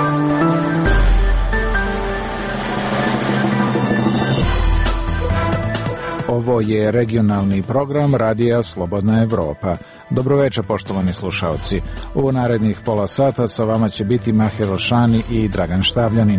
Ovo je regionalni program Radija Slobodna Evropa. Dobroveče, poštovani slušaoci. U narednih pola sata sa vama će biti Mahir Elšani i Dragan Štavljanin.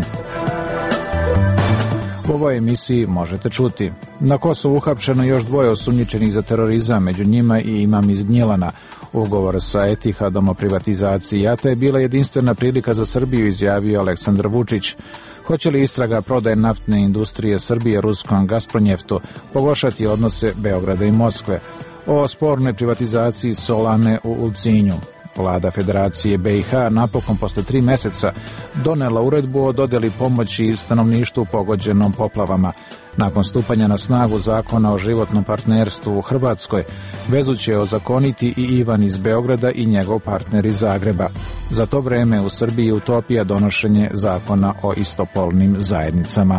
U ovoj emisiji možete čuti: na Kosovu uhapšeno još 2 osumnjičenih za terorizam, među njima i imam iz Gnjilana. Ugovor sa Etihadom o privatizaciji JAT-a je bila jedinstvena prilika za Srbiju, izjavio Aleksandar Vučić. Hoće li istraga prodaje naftne industrije Srbije ruskom Gazpromnjeftu pogoršati odnose Beograda i Moskve? O spornoj privatizaciji Solane u Ulcinju. Vlada Federacije BiH napokon posle 3 meseca donela uredbu o dodeli pomoći stanovništvu pogođenom poplavama. Nakon stupanja na snagu zakona o životnom partnerstvu u Hrvatskoj, vezu će ozakoniti i Ivan iz Beograda i njegov partner iz Zagreba. Za to vreme u Srbiji utopija donošenje zakona o istopolnim zajednicama.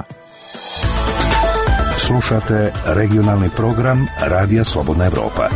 Slušate regionalni program Radija Slobodna Evropa.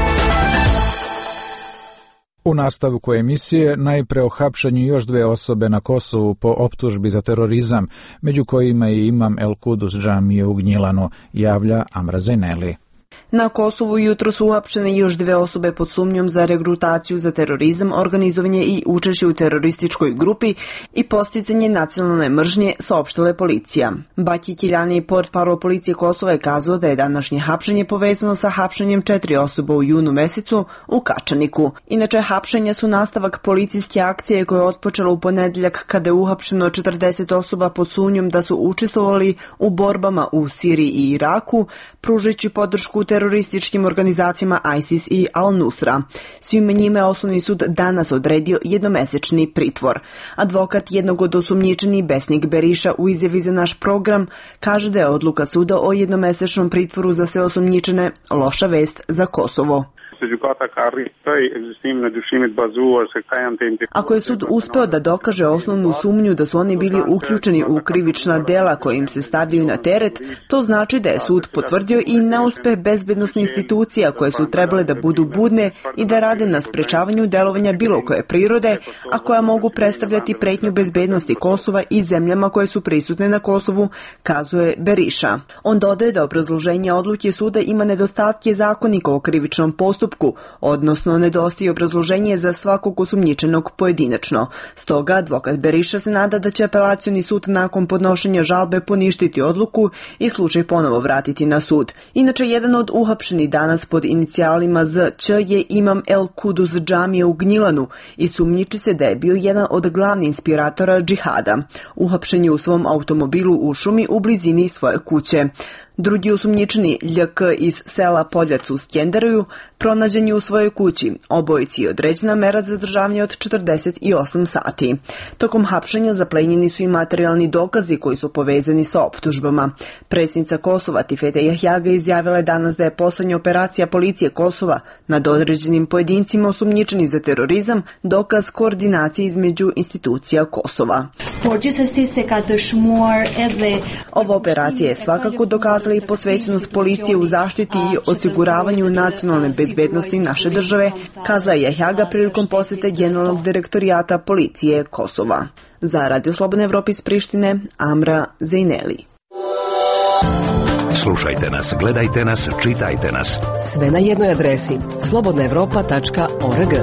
U nastavku emisije najpre o hapšenju još 2 osobe na Kosovu po optužbi za terorizam, među kojima je imam El Kudus džamije u Gnjilanu, javlja Amra Zejneli. Na Kosovu jutro su uhapšene još 2 osobe pod sumnjom za regrutaciju za terorizam, organizovanje i učešće u terorističkoj grupi i posticanje nacionalne mržnje, saopštila je policija. Baki Kiljani, portparol policije Kosova, je kazao da je današnje hapšenje povezano sa hapšenjem 4 osoba u junu mesecu u Kačaniku. Inače, hapšenja su nastavak policijske akcije koja je otpočela u ponedeljak kada je uhapšeno 40 osoba pod sumnjom da su učestvovali u borbama u Siriji i Iraku, pružajući podršku terorističkim organizacijama ISIS i Al-Nusra. Svima njima je osnovni sud danas odredio jednomesečni pritvor. Advokat jednog od osumnjičenih, Besnik Beriša, u izjavi za naš program kaže da je odluka suda o jednomesečnom pritvoru za sve osumnjičene loša vest za Kosovo. Ako je sud uspeo da dokaže osnovnu sumnju da su oni bili uključeni u krivična dela koje im se stavljaju na teret, to znači da je sud potvrdio i neuspeh bezbednosnih institucija koje su trebale da budu budne i da rade na sprečavanju delovanja bilo koje prirode, a koja mogu predstavljati pretnju bezbednosti Kosova i zemljama koje su prisutne na Kosovu, kazuje Beriša. On dodaje da obrazloženje odluke suda ima nedostatke zakonika o krivičnom postupku, odnosno nedostaje obrazloženje za svakog osumnjičenog pojedinačno. Stoga advokat Beriša se nada da će apelacioni sud nakon podnošenja žalbe poništiti odluku i slučaj ponovo vratiti na sud. Inače, jedan od uhapšenih danas pod inicijalima ZČ je imam El Kudus džamije u Gnjilanu i sumnjiči se da je bio jedan od glavnih inspiratora džihada. Uhapšen je u svom automobilu u šumi u blizini svoje kuće. Drugi osumnjičeni, LJK iz sela Poljac u Skjenderuju, pronađen je u svojoj kući. Obojici je određena mera zadržavanja od 48 sati. Tokom hapšenja zaplenjeni su i materijalni dokazi koji su povezani sa optužbama. Predsjednica Kosova Tifete Jahjaga izjavila je danas da je poslednja operacija policije Kosova nad određenim pojedincima osumnjičenih za terorizam dokaz koordinacije između institucija Kosova. Ova operacija je svakako dokazala i posvećenost policije u zaštiti i osiguravanju nacionalne bezbednosti naše države, kazala je Jahjaga prilikom posete generalnog direktorijata policije Kosova. Za Radio Slobodna Evropa iz Prištine, Amra Zejneli. Slušajte nas, gledajte nas, čitajte nas. Sve na jednoj adresi slobodnaevropa.org.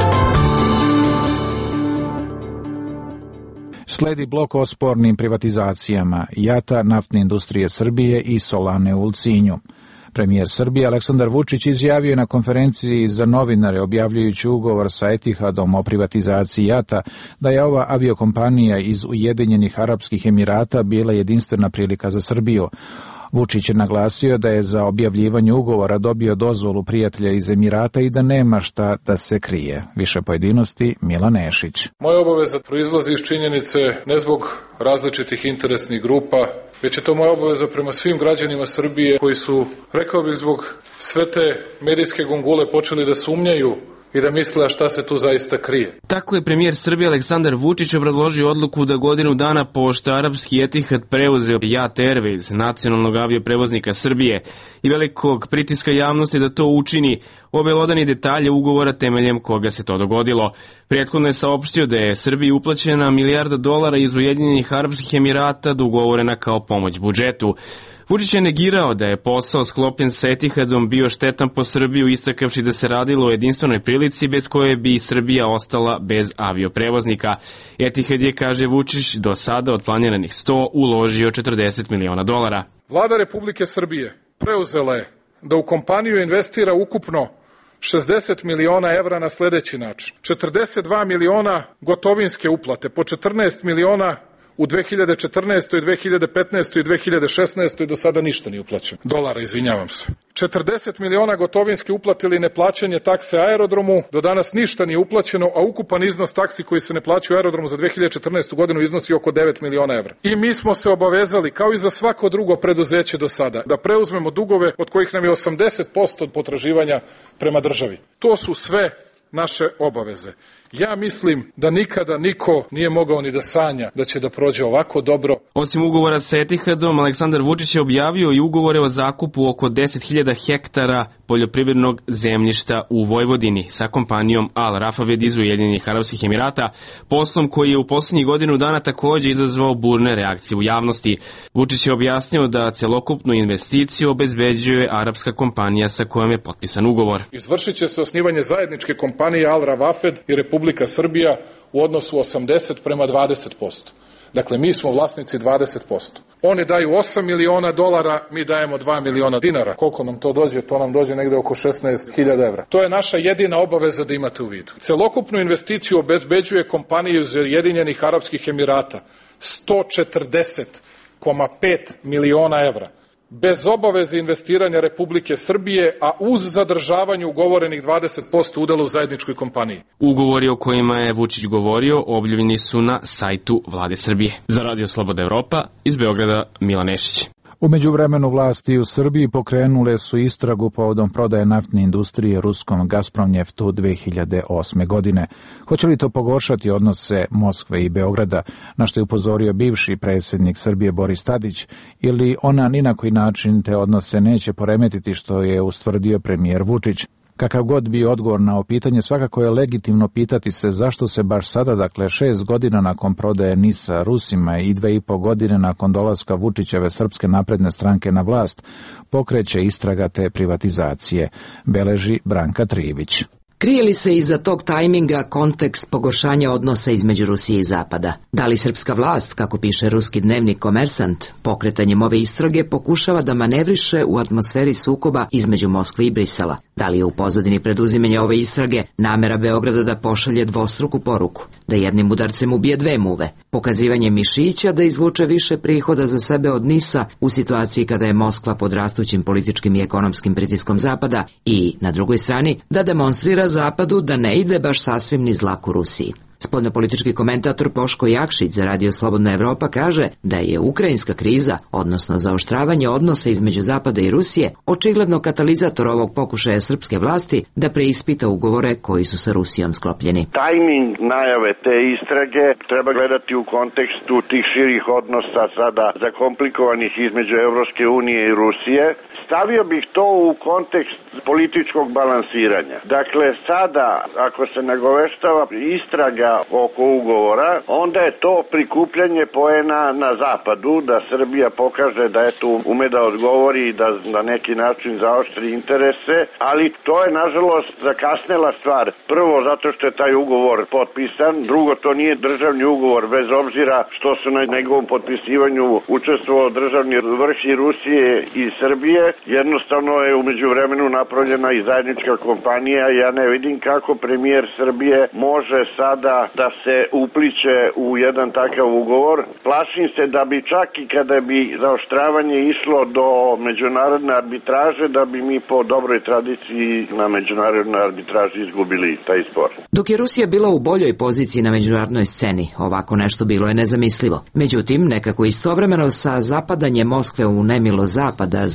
Sledi blok o spornim privatizacijama JAT-a, naftne industrije Srbije i Solane u Ulcinju. Premijer Srbije Aleksandar Vučić izjavio je na konferenciji za novinare objavljujući ugovor sa Etihadom o privatizaciji JAT-a da je ova aviokompanija iz Ujedinjenih Arapskih Emirata bila jedinstvena prilika za Srbiju. Vučić je naglasio da je za objavljivanje ugovora dobio dozvolu prijatelja iz Emirata i da nema šta da se krije. Više pojedinosti Milan Nešić. Moja obaveza proizlazi iz činjenice ne zbog različitih interesnih grupa, već je to moja obaveza prema svim građanima Srbije koji su, rekao bih, zbog sve te medijske gungule počeli da sumnjaju i da misle šta se tu zaista krije. Tako je premijer Srbije Aleksandar Vučić obrazložio odluku da godinu dana pošto arapski Etihad preuzeo JAT Airways, nacionalnog avioprevoznika Srbije, i velikog pritiska javnosti da to učini, obelodani detalje ugovora temeljem koga se to dogodilo. Prethodno je saopštio da je Srbiji uplaćena $1 milijarda iz Ujedinjenih Arapskih Emirata dogovorena kao pomoć budžetu. Vučić je negirao da je posao sklopljen sa Etihadom bio štetan po Srbiju, istakavši da se radilo o jedinstvenoj prilici bez koje bi Srbija ostala bez avioprevoznika. Etihad je, kaže Vučić, do sada od planiranih 100 uložio $40 miliona. Vlada Republike Srbije preuzela je da u kompaniju investira ukupno 60 miliona evra na sledeći način. 42 miliona gotovinske uplate, po 14 miliona u 2014. 2015. i 2016. do sada ništa nije uplaćeno. Izvinjavam se. 40 miliona gotovinske uplate ili neplaćanje takse aerodromu, do danas ništa nije uplaćeno, a ukupan iznos taksi koji se ne plaćaju aerodromu za 2014. godinu iznosi oko 9 miliona evra. I mi smo se obavezali, kao i za svako drugo preduzeće do sada, da preuzmemo dugove od kojih nam je 80% od potraživanja prema državi. To su sve naše obaveze. Ja mislim da nikada niko nije mogao ni da sanja da će da prođe ovako dobro. Osim ugovora sa Etihadom, Aleksandar Vučić je objavio i ugovore o zakupu oko 10.000 hektara poljoprivrednog zemljišta u Vojvodini sa kompanijom Al Rafaved iz Ujedinjenih Arapskih Emirata, poslom koji je u poslednjih godinu dana takođe izazvao burne reakcije u javnosti. Vučić je objasnio da celokupnu investiciju obezbeđuje arapska kompanija sa kojom je potpisan ugovor. Izvršit će se osnivanje zajedničke kompanije Al Rafaved i Republika Srbija u odnosu 80 prema 20%. Dakle, mi smo vlasnici 20%. Oni daju $8 miliona, mi dajemo $2 miliona dinara. Koliko nam to dođe? To nam dođe negde oko 16.000 evra. To je naša jedina obaveza da imate u vidu. Celokupnu investiciju obezbeđuje kompanija iz Ujedinjenih Arapskih Emirata 140,5 miliona evra. Bez obaveze investiranja Republike Srbije, a uz zadržavanje ugovorenih 20% udela u zajedničkoj kompaniji. Ugovori o kojima je Vučić govorio objavljeni su na sajtu Vlade Srbije. Za Radio Slobodna Evropa, iz Beograda, Milan Nešić. U međuvremenu vlasti u Srbiji pokrenule su istragu povodom prodaje naftne industrije ruskom Gazpromnjeftu 2008. godine. Hoće li to pogoršati odnose Moskve i Beograda, na što je upozorio bivši predsjednik Srbije Boris Tadić, ili ona ni na koji način te odnose neće poremetiti, što je ustvrdio premijer Vučić? Kakav god bio odgovor na ovo pitanje, svakako je legitimno pitati se zašto se baš sada, dakle 6 godina nakon prodaje NIS-a Rusima i 2,5 godine nakon dolaska Vučićeve Srpske napredne stranke na vlast, pokreće istraga te privatizacije, beleži Branka Trivić. Krije li se iza tog tajminga kontekst pogoršanja odnosa između Rusije i Zapada? Da li srpska vlast, kako piše ruski dnevnik Komersant, pokretanjem ove istrage pokušava da manevriše u atmosferi sukoba između Moskve i Brisela? Da li je u pozadini preduzimanja ove istrage namera Beograda da pošalje dvostruku poruku, da jednim udarcem ubije dve muve, pokazivanje mišića da izvuče više prihoda za sebe od NIS-a u situaciji kada je Moskva pod rastućim političkim i ekonomskim pritiskom Zapada i, na drugoj strani, da demonstrira Zapadu da ne ide baš sasvim niz dlaku Rusiji. Spoljnopolitički komentator Poško Jakšić za Radio Slobodna Evropa kaže da je ukrajinska kriza, odnosno zaoštravanje odnosa između Zapada i Rusije, očigledno katalizator ovog pokušaja srpske vlasti da preispita ugovore koji su sa Rusijom sklopljeni. Tajming najave te istrage treba gledati u kontekstu tih širih odnosa sada zakomplikovanih između Evropske unije i Rusije. Stavio bih to u kontekst političkog balansiranja. Dakle, sada, ako se nagoveštava istraga oko ugovora, onda je to prikupljanje poena na zapadu, da Srbija pokaže da eto ume da odgovori i da na neki način zaoštri interese, ali to je nažalost zakasnela stvar. Prvo, zato što je taj ugovor potpisan, drugo, to nije državni ugovor, bez obzira što su na njegovom potpisivanju učestvovao državni vrh i Rusije i Srbije. Jednostavno je umeđu vremenu napravljena i zajednička kompanija. Ja ne vidim kako premijer Srbije može sada da se upliće u jedan takav ugovor. Plašim se da bi čak i kada bi zaoštravanje išlo do međunarodne arbitraže, da bi mi po dobroj tradiciji na međunarodnoj arbitraži izgubili taj spor. Dok je Rusija bila u boljoj poziciji na međunarodnoj sceni, ovako nešto bilo je nezamislivo. Međutim, nekako istovremeno sa zapadanjem Moskve u nemilo Zapada zbog njene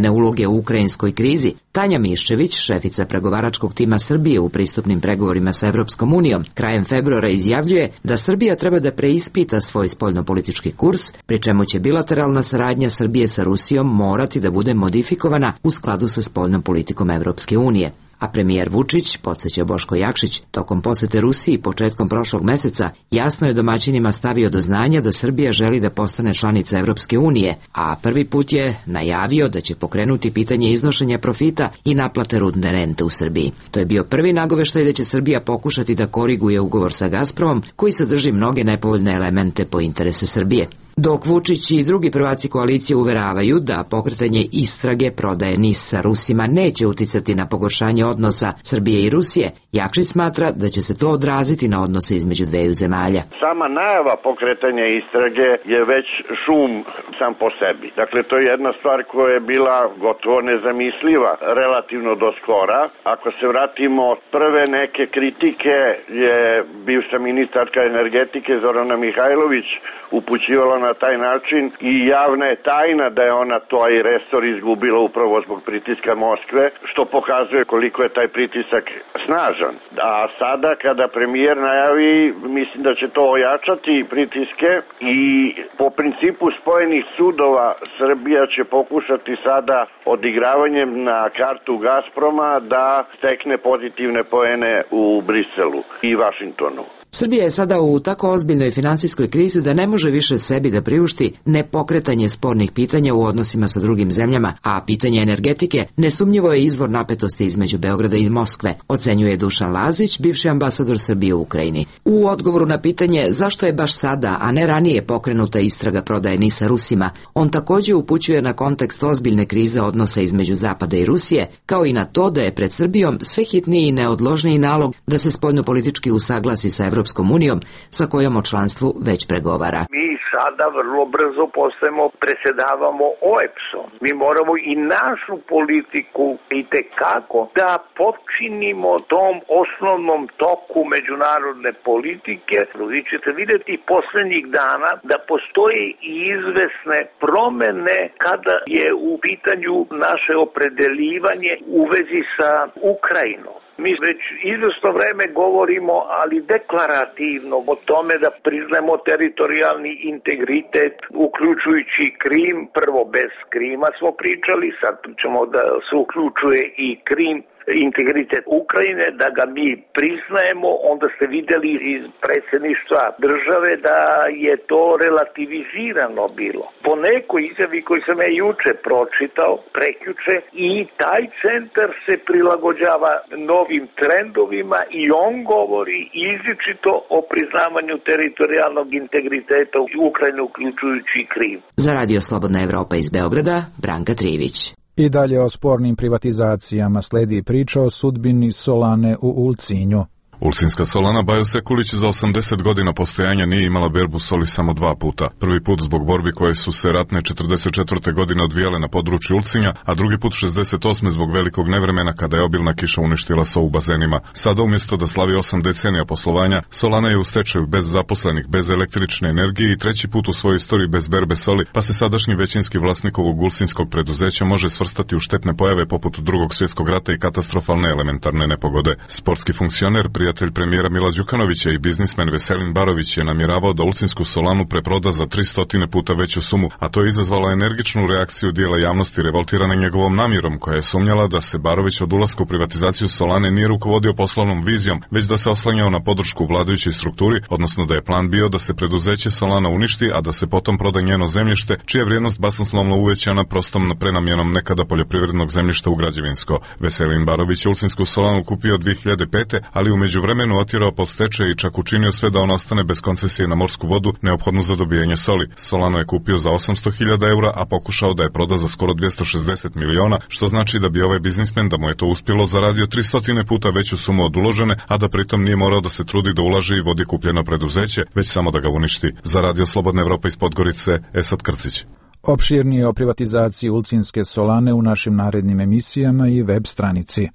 njene uloge u ukrajinskoj krizi, Tanja Miščević, šefica pregovaračkog tima Srbije u pristupnim pregovorima sa Evropskom unijom, krajem februara izjavljuje da Srbija treba da preispita svoj spoljnopolitički kurs, pri čemu će bilateralna saradnja Srbije sa Rusijom morati da bude modifikovana u skladu sa spoljnom politikom Evropske unije. A premijer Vučić, podsjeća Boško Jakšić, tokom posete Rusiji početkom prošlog meseca jasno je domaćinima stavio do znanja da Srbija želi da postane članica Evropske unije, a prvi put je najavio da će pokrenuti pitanje iznošenja profita i naplate rudne rente u Srbiji. To je bio prvi nagoveštaj da će Srbija pokušati da koriguje ugovor sa Gazpromom, koji sadrži mnoge nepovoljne elemente po interese Srbije. Dok Vučić i drugi prvaci koalicije uveravaju da pokretanje istrage prodaje NIS sa Rusima neće uticati na pogoršanje odnosa Srbije i Rusije, Jakšić smatra da će se to odraziti na odnose između dveju zemalja. Sama najava pokretanja istrage je već šum sam po sebi. Dakle, to je jedna stvar koja je bila gotovo nezamisliva relativno do skora. Ako se vratimo, prve neke kritike je bivša ministarka energetike Zorana Mihajlović upućivala na taj način i javna je tajna da je ona taj resor izgubila upravo zbog pritiska Moskve, što pokazuje koliko je taj pritisak snažan. A sada kada premijer najavi, mislim da će to ojačati pritiske i po principu spojenih sudova Srbija će pokušati sada odigravanjem na kartu Gazproma da stekne pozitivne poene u Briselu i Vašingtonu. Srbija je sada u tako ozbiljnoj finansijskoj krizi da ne može više sebi da priušti nepokretanje spornih pitanja u odnosima sa drugim zemljama, a pitanje energetike nesumnjivo je izvor napetosti između Beograda i Moskve, ocenjuje Dušan Lazić, bivši ambasador Srbije u Ukrajini. U odgovoru na pitanje zašto je baš sada, a ne ranije pokrenuta istraga prodaje NIS-a Rusima, on također upućuje na kontekst ozbiljne krize odnosa između Zapada i Rusije, kao i na to da je pred Srbijom sve hitniji i neodložniji nalog da se spoljnopolitički usaglasi sa Evropskom unijom, sa kojom o članstvu već pregovara. Mi sada vrlo brzo predsjedavamo OEBS-om. Mi moramo i našu politiku itekako da počinimo tom osnovnom toku međunarodne politike. Vi ćete vidjeti posljednjih dana da postoji i izvesne promjene kada je u pitanju naše opredeljivanje u vezi sa Ukrajinom. Mi već izvjesno vreme govorimo, ali deklarativno, o tome da priznamo teritorijalni integritet, uključujući Krim. Prvo bez Krima smo pričali, sad ćemo da se uključuje i Krim, integritet Ukrajine, da ga mi priznajemo. Onda ste vidjeli iz predsjedništva države da je to relativizirano bilo. Po nekoj izjavi koju sam ja juče pročitao, prekjuče, i taj centar se prilagođava novim trendovima i on govori izričito o priznavanju teritorijalnog integriteta Ukrajine, uključujući Krim. Za Radio Slobodna Evropa iz Beograda, Branka Trivić. I dalje o spornim privatizacijama sledi priča o sudbini Solane u Ulcinju. Ulcinska Solana Bajo Sekulić za 80 godina postojanja nije imala berbu soli samo 2 puta. Prvi put zbog borbi koje su se ratne 44. godine odvijale na području Ulcinja, a drugi put 68. zbog velikog nevremena kada je obilna kiša uništila so u bazenima. Sada umjesto da slavi 8 decenija poslovanja, Solana je u stečaju bez zaposlenih, bez električne energije i treći put u svojoj istoriji bez berbe soli, pa se sadašnji većinski vlasnik ovog ulcinskog preduzeća može svrstati u štetne pojave poput Drugog svjetskog rata i katastrofalne elementarne nepogode. Sportski funkcioner, prijatelj premijera Mila Đukanovića i biznismen Veselin Barović je namjeravao da Ulcinsku Solanu preproda za 300 puta veću sumu, a to je izazvalo energičnu reakciju dijela javnosti revoltirane njegovom namjerom, koja je sumnjala da se Barović od ulaska u privatizaciju Solane nije rukovodio poslovnom vizijom, već da se oslanjao na podršku vladajućoj strukturi, odnosno da je plan bio da se preduzeće Solana uništi, a da se potom proda njeno zemljište, čija je vrijednost basnoslovno uvećana prostom prenamjenom nekada poljoprivrednog zemljišta u građevinsko. Veselin Barović je Ulcinsku Solanu kupio 2005. ali u međuvremenu otjerao po stečaj i čak učinio sve da ona ostane bez koncesije na morsku vodu neophodnu za dobijanje soli. Solano je kupio za 800.000 eura, a pokušao da je proda za skoro 260 miliona, što znači da bi ovaj biznismen, da mu je to uspjelo, zaradio 300 puta veću sumu od uložene, a da pritom nije morao da se trudi da ulaže i vodi kupljeno preduzeće, već samo da ga uništi. Za Radio Slobodna Evropa iz Podgorice, Esad Krcić. Opširnije o privatizaciji Ulcinske Solane u našim narednim emisijama i web stranici.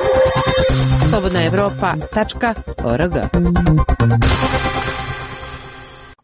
slobodnaevropa.org.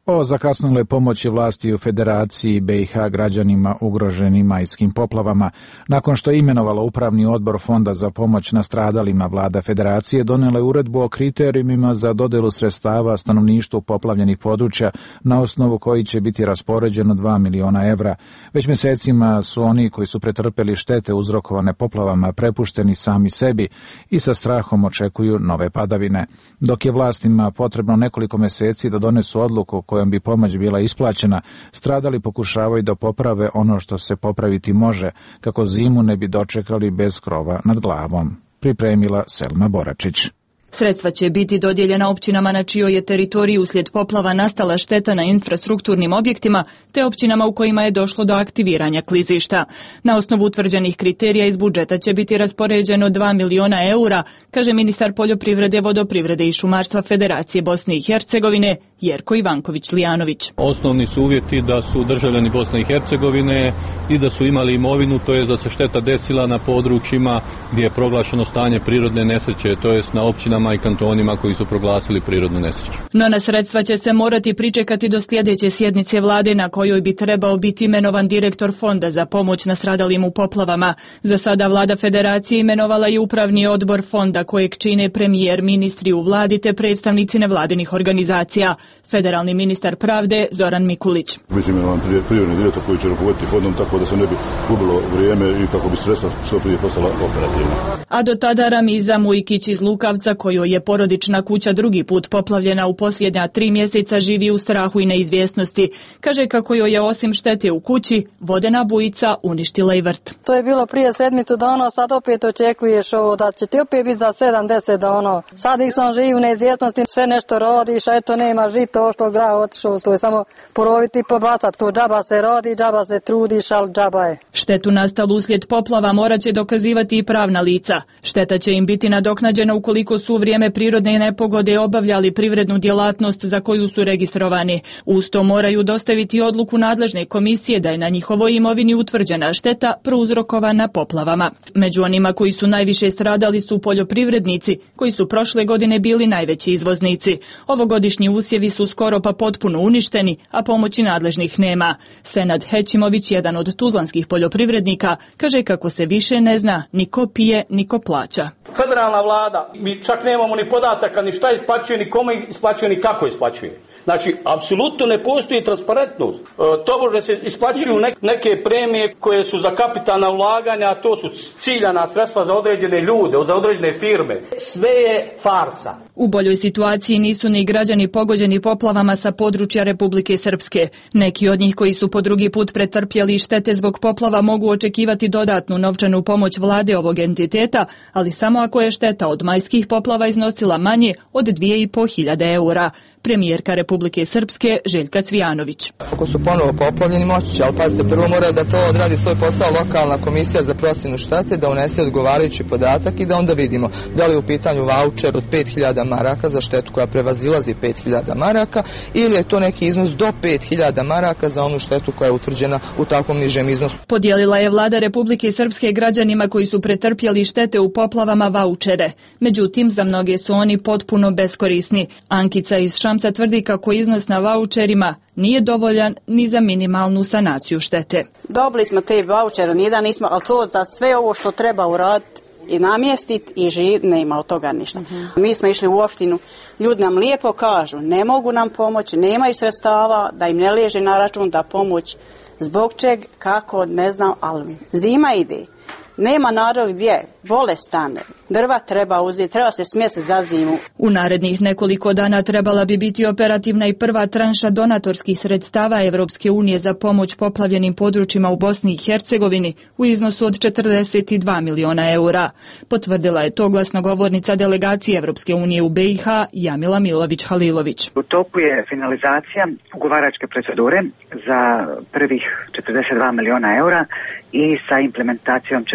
O zakasnuloj pomoći vlasti u Federaciji BiH građanima ugroženim majskim poplavama. Nakon što je imenovala upravni odbor Fonda za pomoć nastradalima, vlada Federacije donijela je uredbu o kriterijumima za dodelu sredstava stanovništvu poplavljenih područja, na osnovu koji će biti raspoređeno 2 miliona evra. Već mjesecima su oni koji su pretrpeli štete uzrokovane poplavama prepušteni sami sebi i sa strahom očekuju nove padavine. Dok je vlastima potrebno nekoliko mjeseci da donesu odluku kojom bi pomoć bila isplaćena, stradali pokušavaju da poprave ono što se popraviti može, kako zimu ne bi dočekali bez krova nad glavom. Pripremila Selma Boračić. Sredstva će biti dodijeljena općinama na čijoj je teritoriji uslijed poplava nastala šteta na infrastrukturnim objektima, te općinama u kojima je došlo do aktiviranja klizišta. Na osnovu utvrđenih kriterija iz budžeta će biti raspoređeno 2 miliona eura, kaže ministar poljoprivrede, vodoprivrede i šumarstva Federacije Bosne i Hercegovine, Jerko Ivanković-Lijanović. Osnovni su uvjeti da su državljani Bosne i Hercegovine i da su imali imovinu, to je da se šteta desila na područjima gdje je proglašeno stanje prirodne nesreće, to jest na općinama i kantonima koji su proglasili prirodnu nesreću. No na sredstva će se morati pričekati do sljedeće sjednice vlade na kojoj bi trebao biti imenovan direktor Fonda za pomoć nastradalim u poplavama. Za sada vlada Federacije imenovala i upravni odbor fonda kojeg čine premijer, ministri u vladi te predstavnici nevladinih organizacija. Federalni ministar pravde Zoran Mikulić. Mislim imenovan privremeni direktor koji će rukovoditi fondom tako da se ne bi gubilo vrijeme i kako bi sredstva što prije postala operativna. A do tada Ramiza Mujkić iz Lukavca, kojoj je porodična kuća drugi put poplavljena u posljednja 3 mjeseca, živi u strahu i neizvjesnosti. Kaže kako joj je osim štete u kući, vodena bujica uništila i vrt. To je bilo prije sedmicu dana, sad opet očekuješ ovo da će ti opet biti za 7-10 dana. Sad ih sam živi u neizvjesnosti, sve nešto rodiš, a eto nema žito, što grah otišao, to je samo poroviti i pobacati. To džaba se rodi, džaba se trudiš, ali džaba je. Štetu nastalu uslijed poplava morat će dokazivati i pravna lica. Šteta će im biti nadoknađena ukoliko su u vrijeme prirodne nepogode obavljali privrednu djelatnost za koju su registrovani. Uz to moraju dostaviti odluku nadležne komisije da je na njihovoj imovini utvrđena šteta prouzrokovana poplavama. Među onima koji su najviše stradali su poljoprivrednici, koji su prošle godine bili najveći izvoznici. Ovogodišnji usjevi su skoro pa potpuno uništeni, a pomoći nadležnih nema. Senad Hećimović, jedan od tuzlanskih poljoprivrednika, kaže kako se više ne zna ni ko pije, ni ko plaća. Federalna vlada, mi čak nemamo ni podataka ni šta isplaćuje, ni kome isplaćuje, ni kako isplaćuje. Znači, apsolutno ne postoji transparentnost. Tobože se isplaćuju neke premije koje su za kapitalna ulaganja, a to su ciljana sredstva za određene ljude, za određene firme. Sve je farsa. U boljoj situaciji nisu ni građani pogođeni poplavama sa područja Republike Srpske. Neki od njih koji su po drugi put pretrpjeli štete zbog poplava mogu očekivati dodatnu novčanu pomoć vlade ovog entiteta, ali samo ako je šteta od majskih poplava iznosila manje od 2.500 eura. Premijerka Republike Srpske Željka Cvijanović. Ako su ponovo poplavljeni moći će, ali pazite, prvo mora da to odradi svoj posao lokalna komisija za procjenu štete, da unese odgovarajući podatak i da onda vidimo da li je u pitanju vaučer od 5.000 maraka za štetu koja prevazilazi 5.000 maraka ili je to neki iznos do 5.000 maraka za onu štetu koja je utvrđena u takvom nižem iznosu. Podijelila je vlada Republike Srpske građanima koji su pretrpjeli štete u poplavama vaučere. Međutim, za mnoge su oni potpuno beskorisni. Ankica iz Šamca tvrdi kako iznos na vaučerima nije dovoljan ni za minimalnu sanaciju štete. Dobili smo te vaučere, nijedan nismo, ali to za sve ovo što treba uraditi i namjestiti i živjeti, nema od toga ništa. Mi smo išli u opštinu, ljudi nam lijepo kažu, ne mogu nam pomoći, nemaju sredstava, da im ne leže na račun da pomoć. Zbog čeg, kako, ne znam, ali zima ide. Nema narod gdje, bolestan, drva treba uzeti, treba se smjesti za zimu. U narednih nekoliko dana trebala bi biti operativna i prva tranša donatorskih sredstava Evropske unije za pomoć poplavljenim područjima u Bosni i Hercegovini u iznosu od 42 miliona eura. Potvrdila je to glasnogovornica delegacije Evropske unije u BiH Jamila Milović-Halilović. U toku je finalizacija ugovaračke procedure za prvih 42 miliona eura i sa implementacijom će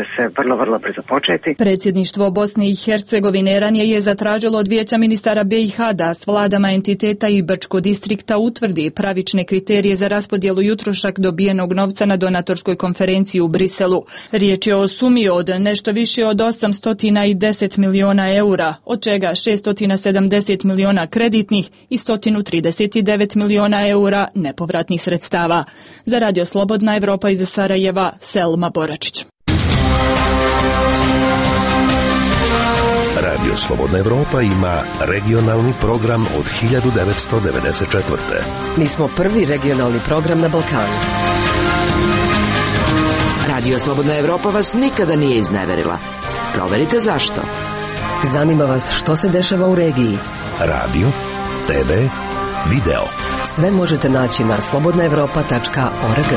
se vrlo brzo početi. Predsjedništvo Bosne i Hercegovine ranije je zatražilo od Vijeća ministara BiH da s vladama entiteta i Brčko distrikta utvrdi pravične kriterije za raspodjelu i utrošak dobijenog novca na donatorskoj konferenciji u Briselu. Riječ je o sumi od nešto više od 810 miliona eura, od čega 670 miliona kreditnih i 139 miliona eura nepovratnih sredstava. Za Radio Slobodna Evropa iz Sarajeva, Selma Boračić. Radio Slobodna Evropa ima regionalni program od 1994. Mi smo prvi regionalni program na Balkanu. Radio Slobodna Evropa vas nikada nije izneverila. Proverite zašto. Zanima vas što se dešava u regiji. Radio, TV, video. Sve možete naći na slobodnaevropa.org.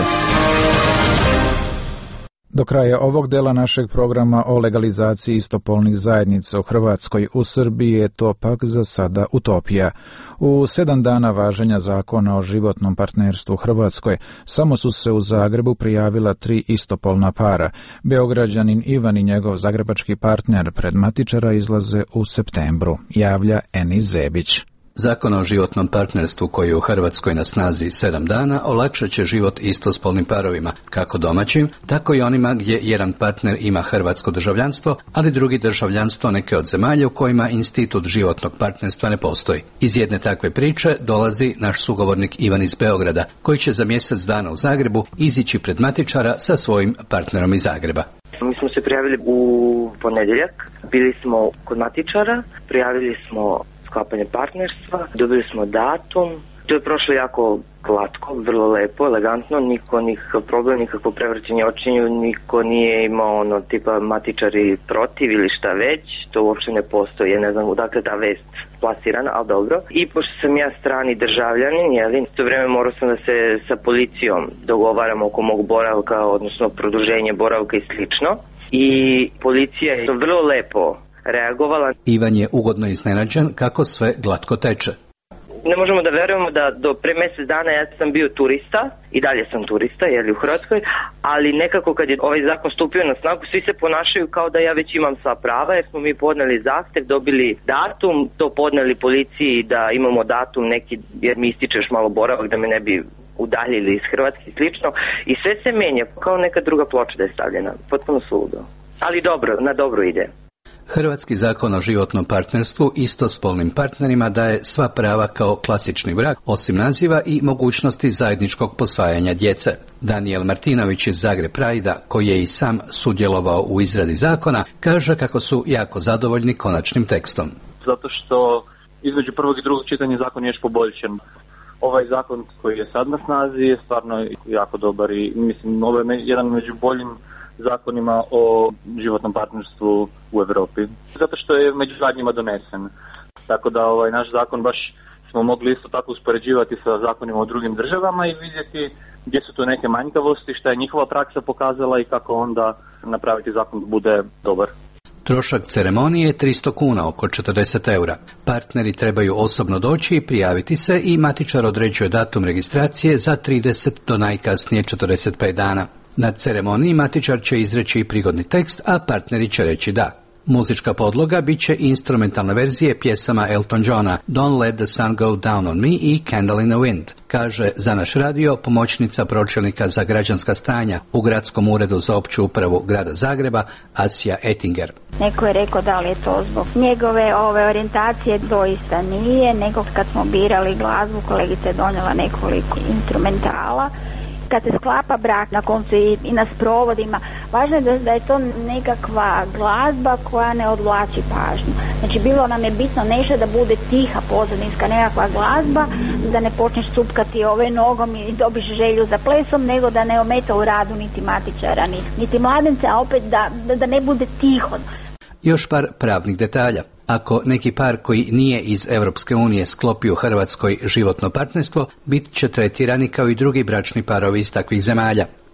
Do kraja ovog dela našeg programa o legalizaciji istopolnih zajednica u Hrvatskoj, u Srbiji je to pak za sada utopija. U 7 dana važenja zakona o životnom partnerstvu u Hrvatskoj samo su se u Zagrebu prijavila 3 istopolna para. Beograđanin Ivan i njegov zagrebački partner pred matičara izlaze u septembru, javlja Enis Zebić. Zakon o životnom partnerstvu koji je u Hrvatskoj na snazi 7 dana olakšat će život istospolnim parovima, kako domaćim, tako i onima gdje jedan partner ima hrvatsko državljanstvo, ali drugi državljanstvo neke od zemalja u kojima institut životnog partnerstva ne postoji. Iz jedne takve priče dolazi naš sugovornik Ivan iz Beograda, koji će za mjesec dana u Zagrebu izići pred matičara sa svojim partnerom iz Zagreba. Mi smo se prijavili u ponedjeljak, bili smo kod matičara, prijavili smo sklapanje partnerstva, dobili smo datum, to je prošlo jako glatko, vrlo lepo, elegantno, niko nikakav problem, nikakvo prevrćenje očinju, niko nije imao tipa matičari protiv ili šta već, to uopće ne postoji, ne znam odakle ta vest plasirana, ali dobro. I pošto sam ja strani državljanin, to vrijeme morao sam da se sa policijom dogovaramo oko mog boravka, odnosno produženje boravka i slično. I policija je vrlo lepo reagovala. Ivan je ugodno iznenađen kako sve glatko teče. Ne možemo da verujemo da do pre mjesec dana ja sam bio turista, i dalje sam turista, u Hrvatskoj, ali nekako kad je ovaj zakon stupio na snagu, svi se ponašaju kao da ja već imam sva prava, jer smo mi podneli zahtev, dobili datum, to podneli policiji da imamo datum neki, jer mi ističeš malo boravak da me ne bi udaljili iz Hrvatske i slično, i sve se menja, kao neka druga ploča da je stavljena, potpuno suludo. Ali dobro, na dobro ide. Hrvatski zakon o životnom partnerstvu istospolnim partnerima daje sva prava kao klasični brak, osim naziva i mogućnosti zajedničkog posvajanja djece. Daniel Martinović iz Zagreb Prajda, koji je i sam sudjelovao u izradi zakona, kaže kako su jako zadovoljni konačnim tekstom. Zato što između prvog i drugog čitanja zakon je još poboljšan. Ovaj zakon koji je sad na snazi je stvarno jako dobar i mislim ovo je jedan među boljim zakonima o životnom partnerstvu u Europi. Zato što je među zadnjima donesen. Tako da naš zakon baš smo mogli isto tako uspoređivati sa zakonima u drugim državama i vidjeti gdje su tu neke manjkavosti, šta je njihova praksa pokazala i kako onda napraviti zakon da bude dobar. Trošak ceremonije je 300 kuna, oko 40 eura. Partneri trebaju osobno doći i prijaviti se i matičar određuje datum registracije za 30 do najkasnije 45 dana. Na ceremoniji matičar će izreći prigodni tekst, a partneri će reći da. Muzička podloga bit će instrumentalne verzije pjesama Elton Johna Don't Let the Sun Go Down on Me i Candle in the Wind, kaže za naš radio pomoćnica pročelnika za građanska stanja u Gradskom uredu za opću upravu grada Zagreba Asija Ettinger. Neko je rekao da li je to zbog njegove orijentacije, doista nije, nego kad smo birali glazbu kolegica je donijela nekoliko instrumentala. Kad se sklapa brak, na koncu i na sprovodima, važno je da je to nekakva glazba koja ne odvlači pažnju. Znači bilo nam je bitno nešto da bude tiha pozadinska nekakva glazba, da ne počneš supkati nogom i dobiš želju za plesom, nego da ne ometa u radu niti matičara, niti mladence, a opet da ne bude tiho. Još par pravnih detalja. Ako neki par koji nije iz Europske unije sklopi u Hrvatskoj životno partnerstvo, bit će tretirani kao i drugi bračni parovi iz takvih zemalja.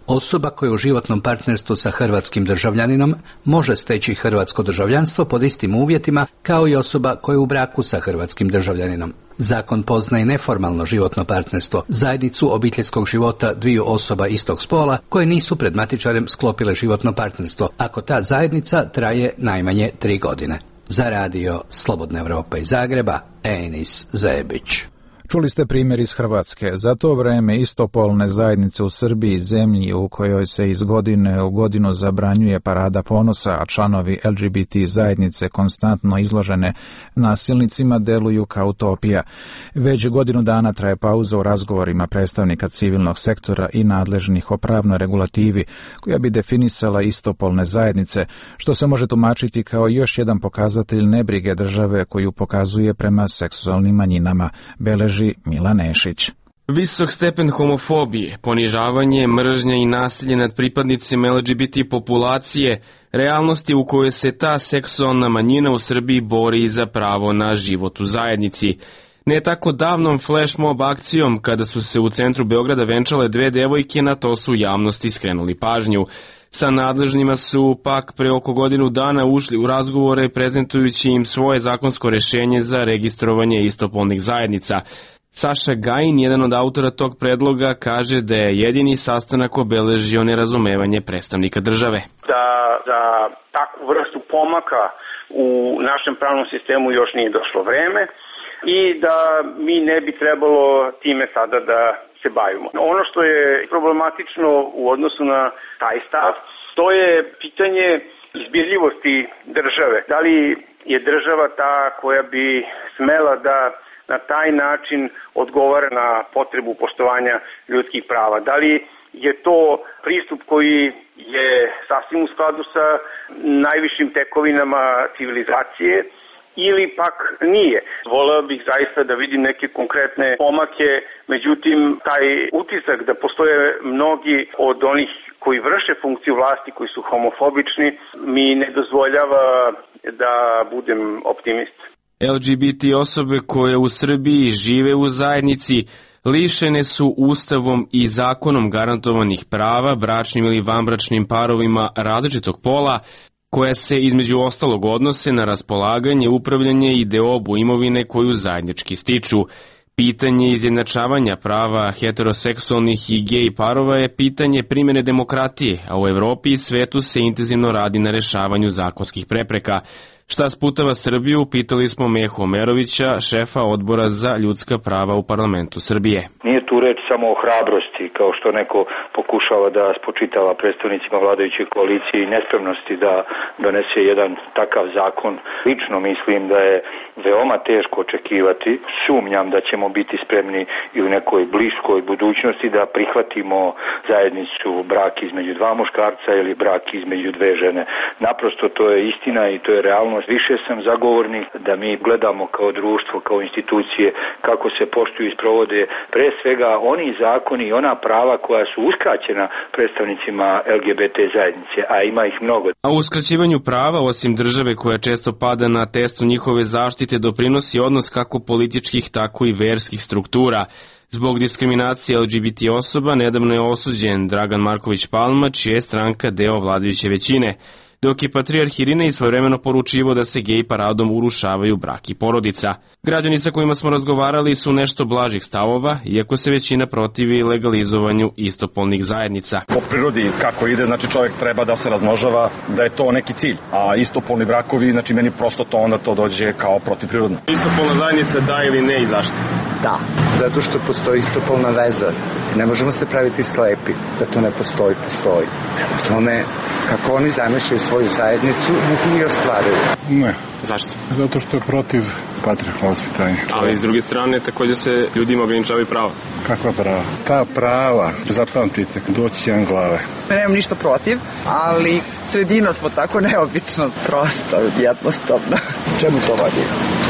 Osoba koja u životnom partnerstvu sa hrvatskim državljaninom može steći hrvatsko državljanstvo pod istim uvjetima kao i osoba koja je u braku sa hrvatskim državljaninom. Zakon poznaje neformalno životno partnerstvo, zajednicu obiteljskog života dviju osoba istog spola koje nisu pred matičarem sklopile životno partnerstvo, ako ta zajednica traje najmanje 3 godine. Za radio Slobodna Evropa iz Zagreba, Enis Zebić. Čuli ste primjer iz Hrvatske. Za to vreme istopolne zajednice u Srbiji, zemlji u kojoj se iz godine u godinu zabranjuje parada ponosa, a članovi LGBT zajednice konstantno izložene nasilnicima, deluju kao utopija. Već godinu dana traje pauza u razgovorima predstavnika civilnog sektora i nadležnih o pravnoj regulativi koja bi definisala istopolne zajednice, što se može tumačiti kao još jedan pokazatelj nebrige države koju pokazuje prema seksualnim manjinama, beleži Mila Nešić. Visok stepen homofobije, ponižavanje, mržnja i nasilje nad pripadnicima LGBT populacije, realnosti u kojoj se ta seksualna manjina u Srbiji bori za pravo na život u zajednici. Ne tako davnom flash mob akcijom, kada su se u centru Beograda venčale 2 devojke, na to su javnosti skrenuli pažnju. Sa nadležnima su pak pre oko godinu dana ušli u razgovore prezentujući im svoje zakonsko rešenje za registrovanje istopolnih zajednica. Saša Gajin, jedan od autora tog predloga, kaže da je jedini sastanak obeležio nerazumevanje predstavnika države. Da za takvu vrstu pomaka u našem pravnom sistemu još nije došlo vreme i da mi ne bi trebalo time sada da se bavimo. Ono što je problematično u odnosu na taj stav, to je pitanje izbirljivosti države. Da li je država ta koja bi smela da na taj način odgovara na potrebu poštovanja ljudskih prava? Da li je to pristup koji je sasvim u skladu sa najvišim tekovinama civilizacije ili pak nije? Voleo bih zaista da vidim neke konkretne pomake, međutim taj utisak da postoje mnogi od onih koji vrše funkciju vlasti, koji su homofobični, mi ne dozvoljava da budem optimist. LGBT osobe koje u Srbiji žive u zajednici lišene su ustavom i zakonom garantovanih prava bračnim ili vanbračnim parovima različitog pola, koja se između ostalog odnose na raspolaganje, upravljanje i deobu imovine koju zajednički stiču. Pitanje izjednačavanja prava heteroseksualnih i gej parova je pitanje primjene demokratije, a u Evropi i svetu se intenzivno radi na rešavanju zakonskih prepreka. Šta sputava Srbiju, pitali smo Mehu Omerovića, šefa odbora za ljudska prava u parlamentu Srbije. Nije tu reč samo o hrabrosti, kao što neko pokušava da spočitava predstavnicima vladajuće koalicije i nespremnosti da donese jedan takav zakon. Lično mislim da je veoma teško očekivati. Sumnjam da ćemo biti spremni i u nekoj bliskoj budućnosti da prihvatimo zajednicu brak između 2 muškarca ili brak između 2 žene. Naprosto to je istina i to je realnost. Više sam zagovornik da mi gledamo kao društvo, kao institucije, kako se poštuju i sprovode pre svega oni zakoni i ona prava koja su uskraćena predstavnicima LGBT zajednice, a ima ih mnogo. A u uskraćivanju prava, osim države koja često pada na testu njihove zaštite, doprinosi odnos kako političkih, tako i verskih struktura. Zbog diskriminacije LGBT osoba nedavno je osuđen Dragan Marković Palma, čija je stranka deo vladajuće većine, dok je patrijarh Irinej svojevremeno poručivao da se gej paradom urušavaju brak i porodica. Građani sa kojima smo razgovarali su nešto blažih stavova, iako se većina protivi legalizovanju istopolnih zajednica. Po prirodi kako ide, znači čovjek treba da se razmnožava, da je to neki cilj, a istopolni brakovi, znači meni prosto to onda to dođe kao protivprirodno. Istopolna zajednica da ili ne i zašto? Da, zato što postoji istopolna veza. Ne možemo se praviti slepi da to ne postoji, postoji. U tome kako oni zamišljaju svoju zajednicu, neki i ostvaruju. Ne. Zašto? Zato što je protiv patrijarhalnog vaspitanja. Ali s druge strane također se ljudima ograničavaju prava. Kakva prava? Ta prava, zapamtite, doći će jedan glave. Nemam ništa protiv, ali sredina smo tako neobično, prosto, jednostavno. Čemu to vodi?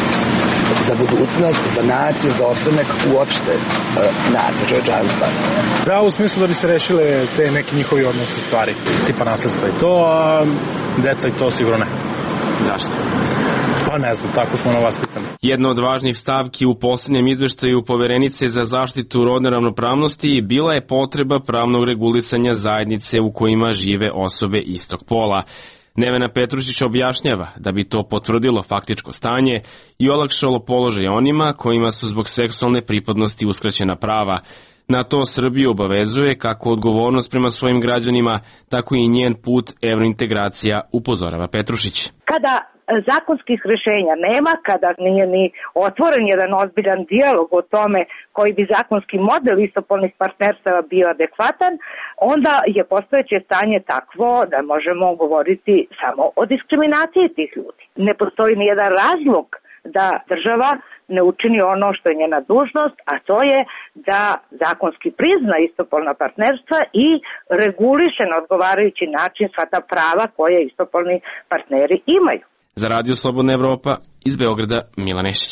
Za budućnost, za naciju, za opstanak uopšte nacije čovječanstva. Da, u smislu da bi se rešile te neki njihovi odnosi stvari, tipa nasledstva i to, a deca i to sigurno ne. Zašto? Pa ne znam, tako smo vaspitani. Jedna od važnih stavki u posljednjem izveštaju Poverenice za zaštitu rodne ravnopravnosti bila je potreba pravnog regulisanja zajednice u kojima žive osobe istog pola. Nevena Petrušić objašnjava da bi to potvrdilo faktičko stanje i olakšalo položaj onima kojima su zbog seksualne pripadnosti uskraćena prava. Na to Srbiju obavezuje kako odgovornost prema svojim građanima, tako i njen put evrointegracija, upozorava Petrušić. Kada zakonskih rješenja nema, kada nije ni otvoren jedan ozbiljan dijalog o tome koji bi zakonski model istopolnih partnerstava bio adekvatan, onda je postojeće stanje takvo da možemo govoriti samo o diskriminaciji tih ljudi. Ne postoji ni jedan razlog da država ne učini ono što je njena dužnost, a to je da zakonski prizna istopolna partnerstva i reguliše na odgovarajući način sva ta prava koje istopolni partneri imaju. Za Radio Slobodna Evropa, iz Beograda, Milan Nešić.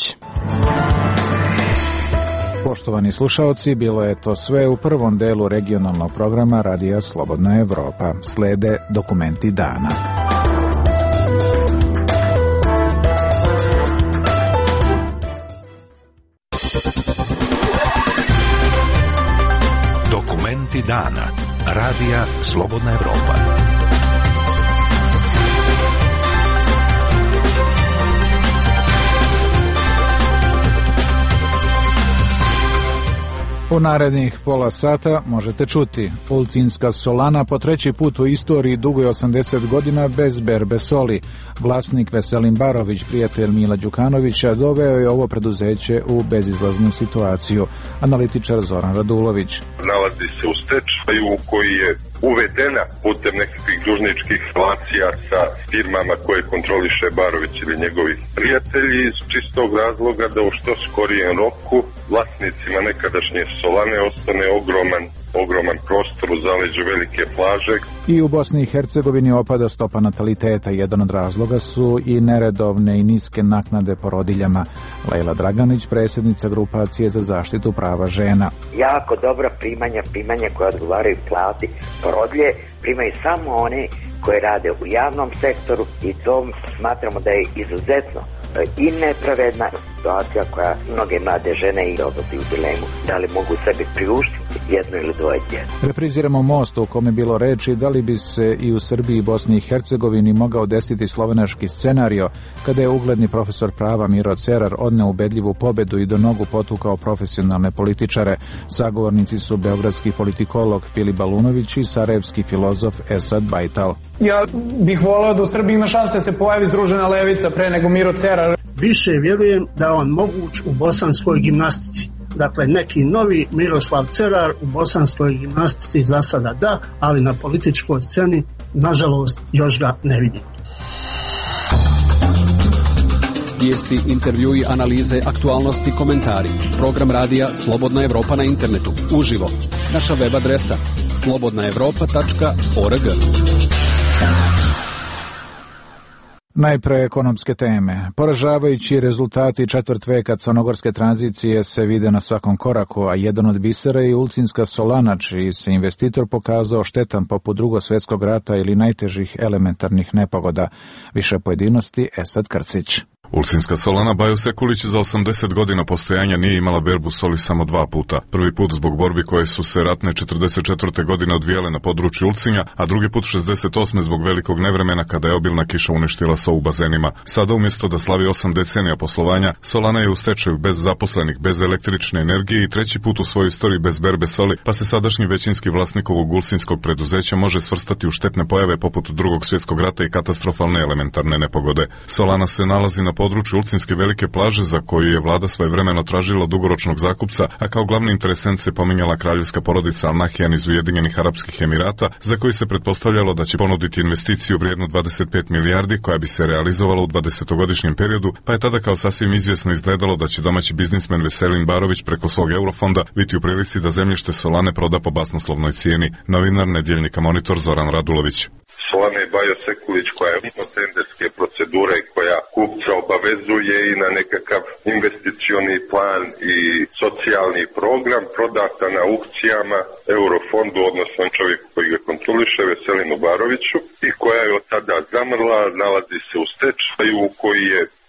Poštovani slušaoci, bilo je to sve u prvom delu regionalnog programa Radija Slobodna Evropa. Slede dokumenti dana. Dokumenti dana. Radija Slobodna Evropa. U narednih pola sata možete čuti: Ulcinska solana po treći put u istoriji dugoj 80 godina bez berbe soli. Vlasnik Veselin Barović, prijatelj Mila Đukanovića, doveo je ovo preduzeće u bezizlaznu situaciju. Analitičar Zoran Radulović. Nalazi se u stečaju koji je uvedena putem nekakvih dužničkih relacija sa firmama koje kontroliše Barović ili njegovi prijatelji, iz čistog razloga da u što skorijem roku vlasnicima nekadašnje solane ostane ogroman prostor u zaleđu velike plaže. I u Bosni i Hercegovini opada stopa nataliteta. Jedan od razloga su i neredovne i niske naknade porodiljama. Lejla Draganić, predsjednica grupacije za zaštitu prava žena. Jako dobra primanja koja odgovaraju plati porodilje primaju samo oni koji rade u javnom sektoru i to smatramo da je izuzetno i nepravedna situacija koja mnoge mlade žene i dovodi u dilemu da li mogu sebi priuštiti jedno ili dvoje djece. Repriziramo Most u kome je bilo reči da li bi se i u Srbiji i Bosni i Hercegovini mogao desiti slovenački scenario kada je ugledni profesor prava Miro Cerar odneo ubedljivu pobedu i do nogu potukao profesionalne političare. Sagovornici su beogradski politikolog Filip Balunović i sarajevski filozof Esad Bajtal. Ja bih volao da u Srbiji ima šanse da se pojavi združena levica pre nego Miro Cerar. Više vjerujem da on moguć u bosanskoj gimnastici. Dakle, neki novi Miroslav Cerar u bosanskoj gimnastici za sada da, ali na političkoj sceni, nažalost, još ga ne vidim. Vijesti, intervjui, analize, aktualnosti, komentari. Program radija Slobodna Evropa na internetu. Uživo. Naša web adresa slobodnaevropa.org. Najpre ekonomske teme. Poražavajući rezultati četvrt veka crnogorske tranzicije se vide na svakom koraku, a jedan od bisera je Ulcinska solana, čiji se investitor pokazao štetan poput Drugog svjetskog rata ili najtežih elementarnih nepogoda. Više pojedinosti Esad Krcić. Ulcinska solana Bajo Sekulić za 80 godina postojanja nije imala berbu soli samo 2 puta. Prvi put zbog borbi koje su se ratne 44. godine odvijale na području Ulcinja, a drugi put 68. zbog velikog nevremena kada je obilna kiša uništila so u bazenima. Sada umjesto da slavi 8 decenija poslovanja, solana je u stečaju bez zaposlenih, bez električne energije i treći put u svojoj istoriji bez berbe soli, pa se sadašnji većinski vlasnik ovog ulcinskog preduzeća može svrstati u štetne pojave poput Drugog svjetskog rata i katastrofalne elementarne nepogode. Solana se nalazi na području Ulcinske velike plaže za koju je vlada svojevremeno tražila dugoročnog zakupca, a kao glavni interesent se pominjala kraljevska porodica Al Nahyan iz Ujedinjenih Arapskih Emirata, za koju se pretpostavljalo da će ponuditi investiciju vrijednu 25 milijardi koja bi se realizovala u 20-godišnjem periodu, pa je tada kao sasvim izvjesno izgledalo da će domaći biznismen Veselin Barović preko svog eurofonda biti u prilici da zemljište solane proda po basnoslovnoj cijeni. Novinar nedjeljnika Monitor Zoran Radulović. Solana je Bajo Sekulić koja je mimo tenderske procedure koja kupca obavezuje i na nekakav investicioni plan i socijalni program prodata na aukcijama Eurofondu, odnosno čovjeku koji ga kontroliše, Veselinu Baroviću, i koja je od tada zamrla, nalazi se u stečaju koji je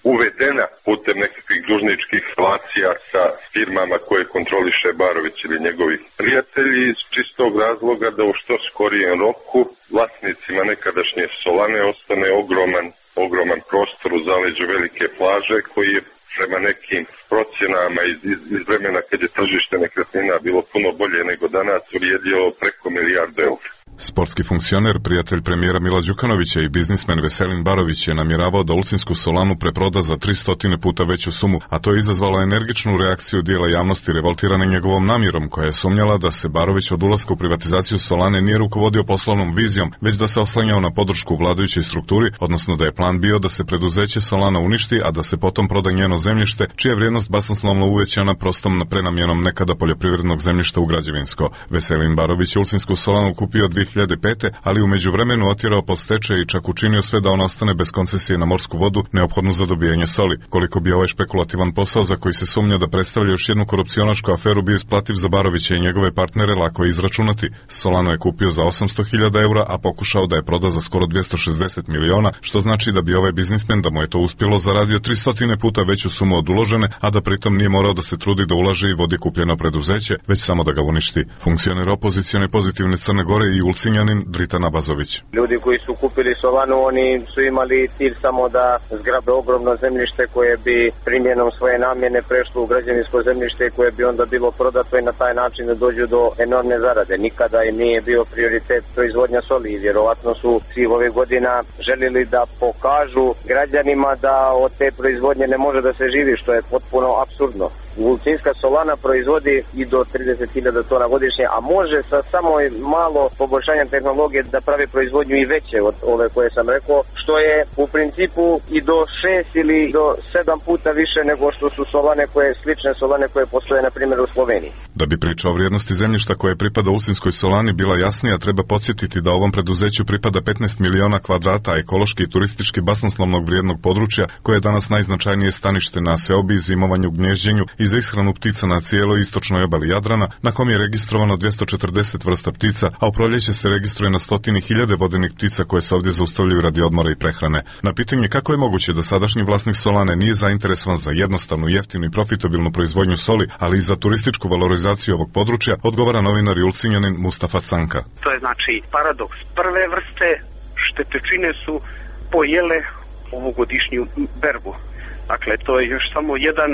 uvedena putem nekakvih dužničkih relacija sa firmama koje kontroliše Barović ili njegovi prijatelji iz čistog razloga da u što skorijem roku vlasnicima nekadašnje Solane ostane ogroman prostor u zaleđu velike plaže koji je prema nekim procjenama iz vremena kad je tržište nekretnina bilo puno bolje nego danas vrijedio preko milijardu eura. Sportski funkcioner, prijatelj premijera Mila Đukanovića i biznismen Veselin Barović je namjeravao da Ulcinjsku solanu preproda za 300 puta veću sumu, a to je izazvalo energičnu reakciju dijela javnosti revoltirane njegovom namjerom, koja je sumnjala da se Barović od ulaska u privatizaciju Solane nije rukovodio poslovnom vizijom, već da se oslanjao na podršku vladajućoj strukturi, odnosno da je plan bio da se preduzeće Solana uništi, a da se potom proda njeno zemljište, čija je vrijednost basnoslovno uvećana prostom prenamjenom nekada poljoprivrednog zemljišta u građevinsko. Veselin Barović je Ulcinjsku solanu kupio 2005. ali u međuvremenu otjerao pod stečaj i čak učinio sve da ona ostane bez koncesije na morsku vodu neophodnu za dobijanje soli. Koliko bi ovaj špekulativan posao za koji se sumnja da predstavlja još jednu korupcionašku aferu bio isplativ za Barovića i njegove partnere lako je izračunati. Solanu je kupio za 800.000 eura, a pokušao da je proda za skoro 260 miliona, što znači da bi ovaj biznismen, da mu je to uspjelo, zaradio 300 puta veću sumu od uložene, a da pritom nije morao da se trudi da ulaže i vodi kupljeno preduzeće, već samo da ga uništi. Funkcioner opozicione pozitivne Crne Gore i Ulcinjanin Dritan Abazović. Ljudi koji su kupili Solanu, oni su imali cilj samo da zgrabe ogromno zemljište koje bi primjenom svoje namjene prešlo u građevinsko zemljište koje bi onda bilo prodato i na taj način da dođu do enormne zarade. Nikada im nije bio prioritet proizvodnja soli i vjerovatno su svih ovih godina želili da pokažu građanima da od te proizvodnje ne može da se živi, što je potpuno apsurdno. Ulcinjska solana proizvodi i do 30.000 tona godišnje, a može sa samo malo poboljšanja tehnologije da pravi proizvodnju i veće od ove koje sam rekao, što je u principu i do 6 ili do 7 puta više nego što su slične solane koje postoje na primjer u Sloveniji. Da bi priča o vrijednosti zemljišta koje pripada Ulcinjskoj solani bila jasnija, treba podsjetiti da ovom preduzeću pripada 15 miliona kvadrata ekološki i turistički basnoslovnog vrijednog područja, koje je danas najznačajnije stanište na seobi, zimovanju, gnježđenju i za ishranu ptica na cijeloj istočnoj obali Jadrana, na kom je registrovano 240 vrsta ptica, a u proljeće se registruje na 100.000 vodenih ptica koje se ovdje zaustavljaju radi odmora i prehrane. Na pitanje kako je moguće da sadašnji vlasnik Solane nije zainteresovan za jednostavnu, jeftinu i profitabilnu proizvodnju soli, ali i za turističku valorizaciju ovog područja, odgovara novinar i Ulcinjanin Mustafa Canka. To je znači paradoks prve vrste, štetočine su pojele ovogodišnju berbu. Dakle, to je još samo jedan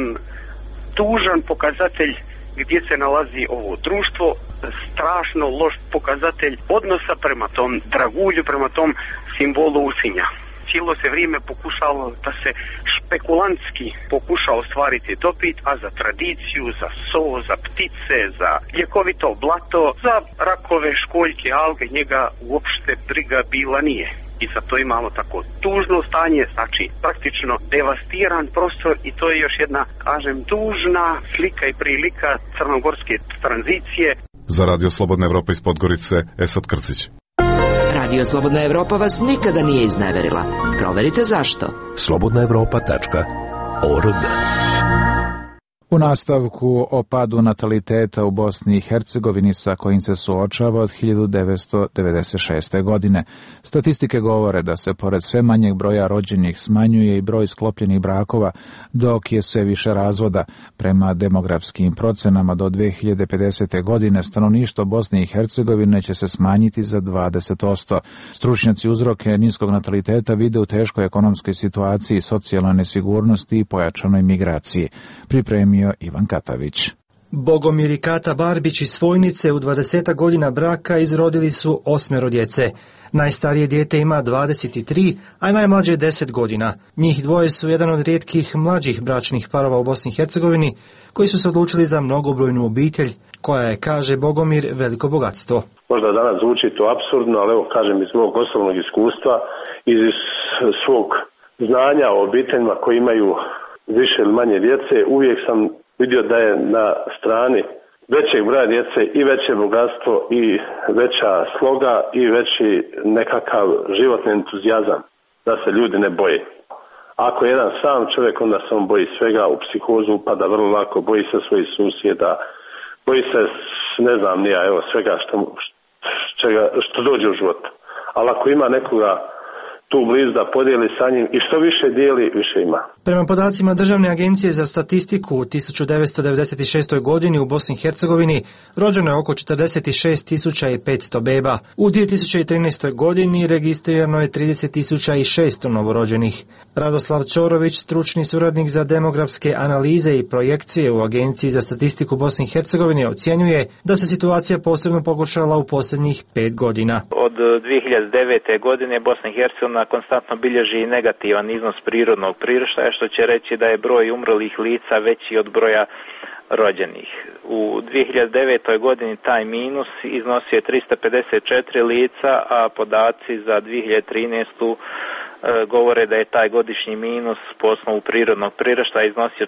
tužan pokazatelj gdje se nalazi ovo društvo, strašno loš pokazatelj odnosa prema tom dragulju, prema tom simbolu Ulcinja. Cijelo se vrijeme pokušalo da se špekulantski pokuša ostvariti dobit, a za tradiciju, za so, za ptice, za ljekovito blato, za rakove, školjke, alge, njega uopšte briga bila nije. I zato imamo tako tužno stanje, znači praktično devastiran prostor i to je još jedna, kažem, tužna slika i prilika crnogorske tranzicije. Za Radio Slobodna Evropa iz Podgorice, Esad Krcić. Radio Slobodna Evropa vas nikada nije izneverila. Proverite zašto. slobodnaevropa.org. U nastavku o padu nataliteta u Bosni i Hercegovini sa kojim se suočava od 1996. godine. Statistike govore da se pored sve manjeg broja rođenih smanjuje i broj sklopljenih brakova, dok je sve više razvoda. Prema demografskim procenama do 2050. godine stanovništvo Bosne i Hercegovine će se smanjiti za 20%. Stručnjaci uzroke niskog nataliteta vide u teškoj ekonomskoj situaciji, socijalnoj nesigurnosti i pojačanoj migraciji. Pripremio Ivan Katavić. Bogomir i Kata Barbić iz Svojnice u 20 godina braka izrodili su 8 djece. Najstarije dijete ima 23, a najmlađe 10 godina. Njih dvoje su jedan od rijetkih mlađih bračnih parova u Bosni i Hercegovini koji su se odlučili za mnogobrojnu obitelj, koja je, kaže Bogomir, veliko bogatstvo. Možda danas zvuči to apsurdno, ali evo kažem iz mog osobnog iskustva, iz svog znanja o obiteljima koji imaju više ili manje djece, uvijek sam vidio da je na strani većeg broja djece i veće bogatstvo i veća sloga i veći nekakav životni entuzijazam, da se ljudi ne boje. Ako je jedan sam čovjek, onda se on boji svega, u psihozu upada vrlo lako, boji se svojih susjeda, boji se, ne znam nija, evo svega što dođe u život. Ali ako ima nekoga tu blizu da podijeli sa njim i što više dijeli, više ima. Prema podacima Državne agencije za statistiku, u 1996. godini u Bosni i Hercegovini rođeno je oko 46.500 beba. U 2013. godini registrirano je 30.600 novorođenih. Radoslav Ćorović, stručni suradnik za demografske analize i projekcije u Agenciji za statistiku Bosne i Hercegovine, ocjenjuje da se situacija posebno pogoršala u posljednjih 5 godina. Od 2009. godine Bosna i Hercegovina konstantno bilježi negativan iznos prirodnog priraštaja, što će reći da je broj umrlih lica veći od broja rođenih. U 2009. godini taj minus iznosio je 354 lica, a podaci za 2013. govore da je taj godišnji minus po osnovu prirodnog priraštaja iznosio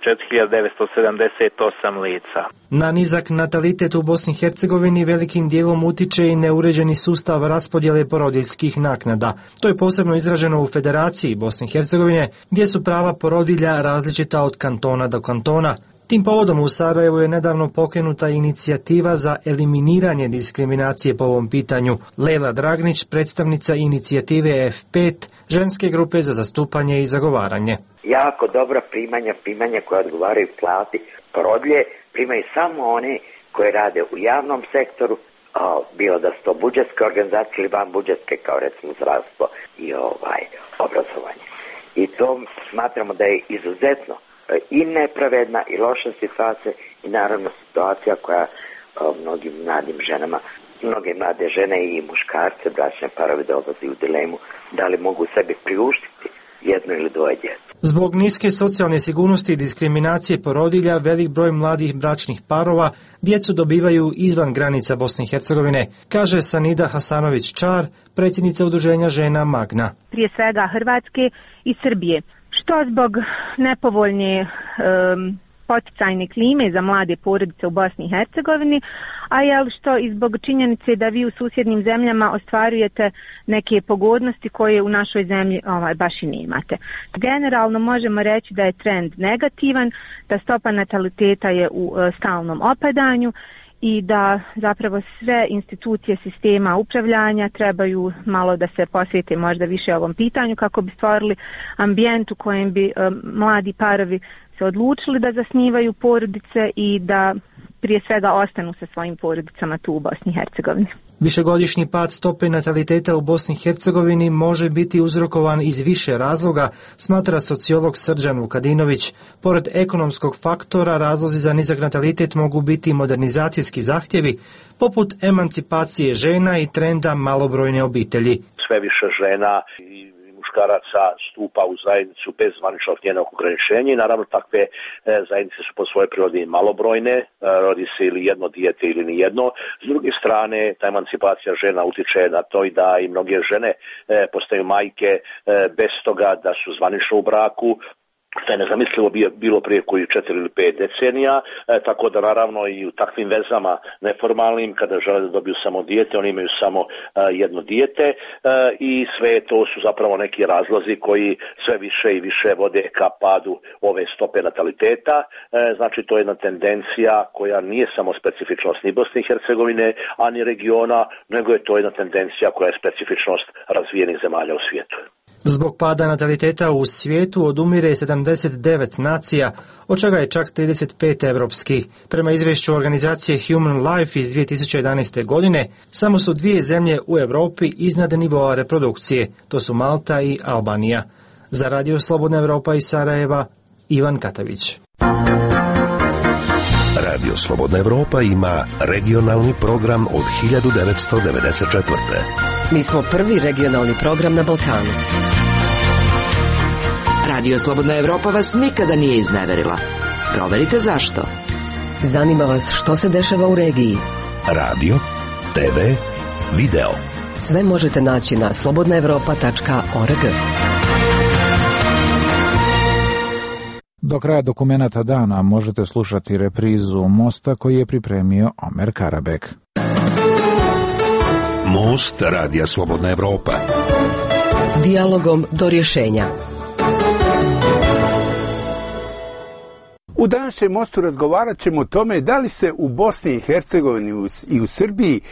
4.978 lica. Na nizak natalitet u Bosni i Hercegovini velikim dijelom utiče i neuređeni sustav raspodjele porodiljskih naknada. To je posebno izraženo u Federaciji Bosne i Hercegovine, gdje su prava porodilja različita od kantona do kantona. Tim povodom u Sarajevu je nedavno pokrenuta inicijativa za eliminiranje diskriminacije po ovom pitanju. Lejla Dragnić, predstavnica inicijative F5, ženske grupe za zastupanje i zagovaranje. Jako dobra primanja koja odgovaraju plati porodilje, primaju samo one koje rade u javnom sektoru, bilo da su to budžetske organizacije ili van budžetske, kao recimo zdravstvo i obrazovanje. I to smatramo da je izuzetno i nepravedna i loša situacija i naravno situacija koja mnogim mladim ženama, mnoge mlade žene i muškarce, bračne parove dolazi u dilemu da li mogu sebi priuštiti jedno ili dvoje djece. Zbog niske socijalne sigurnosti i diskriminacije porodilja, velik broj mladih bračnih parova djecu dobivaju izvan granica Bosne i Hercegovine, kaže Sanida Hasanović-Čar, predsjednica udruženja žena Magna. Prije svega Hrvatske i Srbije. Što zbog nepovoljne poticajne klime za mlade porodice u Bosni i Hercegovini, a što i zbog činjenice da vi u susjednim zemljama ostvarujete neke pogodnosti koje u našoj zemlji baš i nemate. Generalno možemo reći da je trend negativan, da stopa nataliteta je u stalnom opadanju i da zapravo sve institucije sistema upravljanja trebaju malo da se posvijete možda više ovom pitanju kako bi stvorili ambijent u kojem bi mladi parovi se odlučili da zasnivaju porodice i da prije svega ostanu sa svojim porodicama tu u Bosni i Hercegovini. Višegodišnji pad stope nataliteta u Bosni i Hercegovini može biti uzrokovan iz više razloga, smatra sociolog Srđan Vukadinović. Pored ekonomskog faktora, razlozi za nizak natalitet mogu biti modernizacijski zahtjevi, poput emancipacije žena i trenda malobrojne obitelji. Sve više žena i muškaraca stupa u zajednicu bez zvaničnog njenog ograničenja i naravno takve zajednice su po svojoj prirodi malobrojne, rodi se ili jedno dijete ili nijedno. S druge strane, ta emancipacija žena utiče na to i da i mnoge žene postaju majke bez toga da su zvanično u braku. To je nezamislivo bilo prije koji 4 ili 5 decenija, tako da naravno i u takvim vezama neformalnim, kada žele da dobiju samo dijete, oni imaju samo jedno dijete i sve to su zapravo neki razlozi koji sve više i više vode ka padu ove stope nataliteta. Znači to je jedna tendencija koja nije samo specifičnost ni Bosne i Hercegovine, a ni regiona, nego je to jedna tendencija koja je specifičnost razvijenih zemalja u svijetu. Zbog pada nataliteta u svijetu odumire 79 nacija, od čega je čak 35 evropskih. Prema izvješću organizacije Human Life iz 2011. godine, samo su 2 zemlje u Europi iznad nivoa reprodukcije, to su Malta i Albanija. Za Radio Slobodna Evropa iz Sarajeva, Ivan Katavić. Radio Slobodna Evropa ima regionalni program od 1994. Mi smo prvi regionalni program na Balkanu. Radio Slobodna Evropa vas nikada nije izneverila. Proverite zašto. Zanima vas što se dešava u regiji. Radio, TV, video. Sve možete naći na slobodnaevropa.org. Do kraja dokumenata dana možete slušati reprizu Mosta koji je pripremio Omer Karabek. Most Radija Slobodna Evropa. Dijalogom do rješenja. U današnjem Mostu razgovarat ćemo o tome da li se u Bosni i Hercegovini i u Srbiji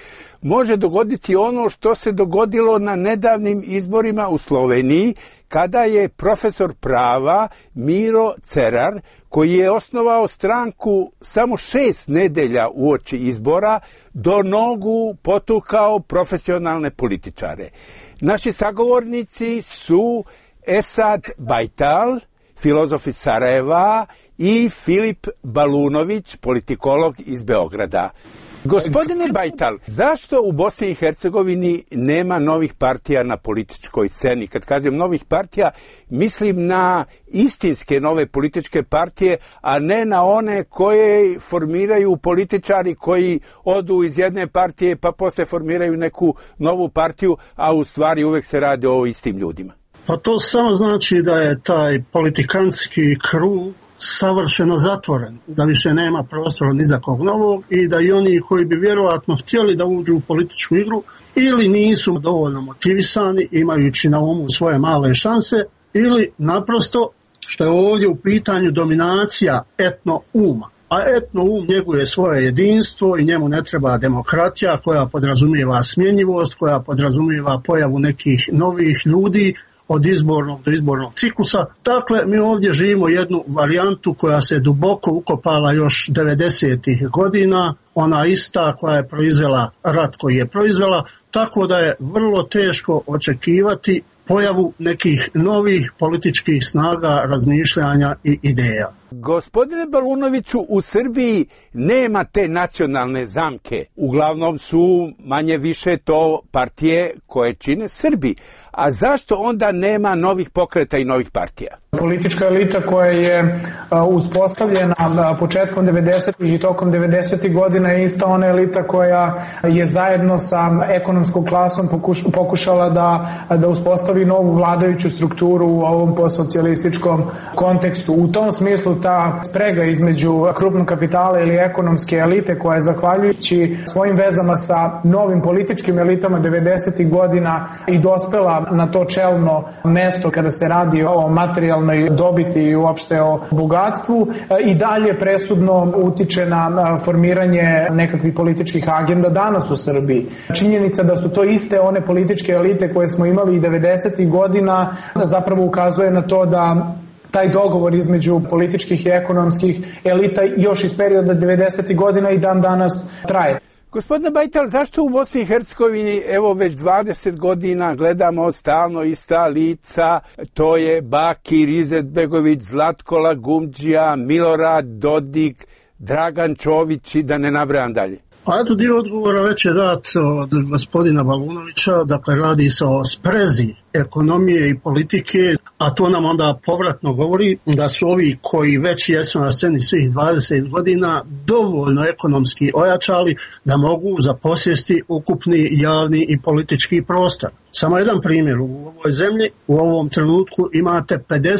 može dogoditi ono što se dogodilo na nedavnim izborima u Sloveniji, kada je profesor prava Miro Cerar, koji je osnovao stranku samo 6 nedelja uoči izbora, do nogu potukao profesionalne političare. Naši sagovornici su Esad Bajtal, filozof iz Sarajeva, i Filip Balunović, politikolog iz Beograda. Gospodine Bajtal, zašto u Bosni i Hercegovini nema novih partija na političkoj sceni? Kad kažem novih partija, mislim na istinske nove političke partije, a ne na one koje formiraju političari koji odu iz jedne partije pa posle formiraju neku novu partiju, a u stvari uvek se radi o istim ljudima. Pa to samo znači da je taj politikantski krug savršeno zatvoren, da više nema prostora ni za kog novog i da i oni koji bi vjerojatno htjeli da uđu u političku igru ili nisu dovoljno motivisani, imajući na umu svoje male šanse, ili naprosto, što je ovdje u pitanju, dominacija etno-uma. A etno-um njeguje svoje jedinstvo i njemu ne treba demokratija koja podrazumijeva smjenjivost, koja podrazumijeva pojavu nekih novih ljudi od izbornog do izbornog ciklusa. Dakle, mi ovdje živimo jednu varijantu koja se duboko ukopala još 90-ih godina, ona ista koja je proizvela rat koji je proizvela, tako da je vrlo teško očekivati pojavu nekih novih političkih snaga, razmišljanja i ideja. Gospodine Balunoviću, u Srbiji nema te nacionalne zamke. Uglavnom su manje više to partije koje čine Srbi. A zašto onda nema novih pokreta i novih partija? Politička elita koja je uspostavljena početkom 90-ih i tokom 90-ih godina je ista ona elita koja je zajedno sa ekonomskom klasom pokušala da uspostavi novu vladajuću strukturu u ovom postsocijalističkom kontekstu. U tom smislu ta sprega između krupnog kapitala ili ekonomske elite koja je zahvaljujući svojim vezama sa novim političkim elitama 90-ih godina i dospela na to čelno mesto kada se radi o materijalnoj dobiti i uopšte o bogatstvu, i dalje presudno utiče na formiranje nekakvih političkih agenda danas u Srbiji. Činjenica da su to iste one političke elite koje smo imali i 90-ih godina zapravo ukazuje na to da taj dogovor između političkih i ekonomskih elita još iz perioda 90-ih godina i dan danas traje. Gospodine Bajtal, zašto u Bosni i Hercegovini evo već 20 godina gledamo stalno ista lica, to je Bakir Izetbegović, Zlatko Lagumdžija, Milorad Dodik, Dragan Čović i da ne nabrajam dalje? A eto, dio odgovora već je dat od gospodina Balunovića, dakle radi se o sprezi ekonomije i politike, a to nam onda povratno govori da su ovi koji već jesu na sceni svih 20 godina dovoljno ekonomski ojačali da mogu zaposjesti ukupni javni i politički prostor. Samo jedan primjer, u ovoj zemlji u ovom trenutku imate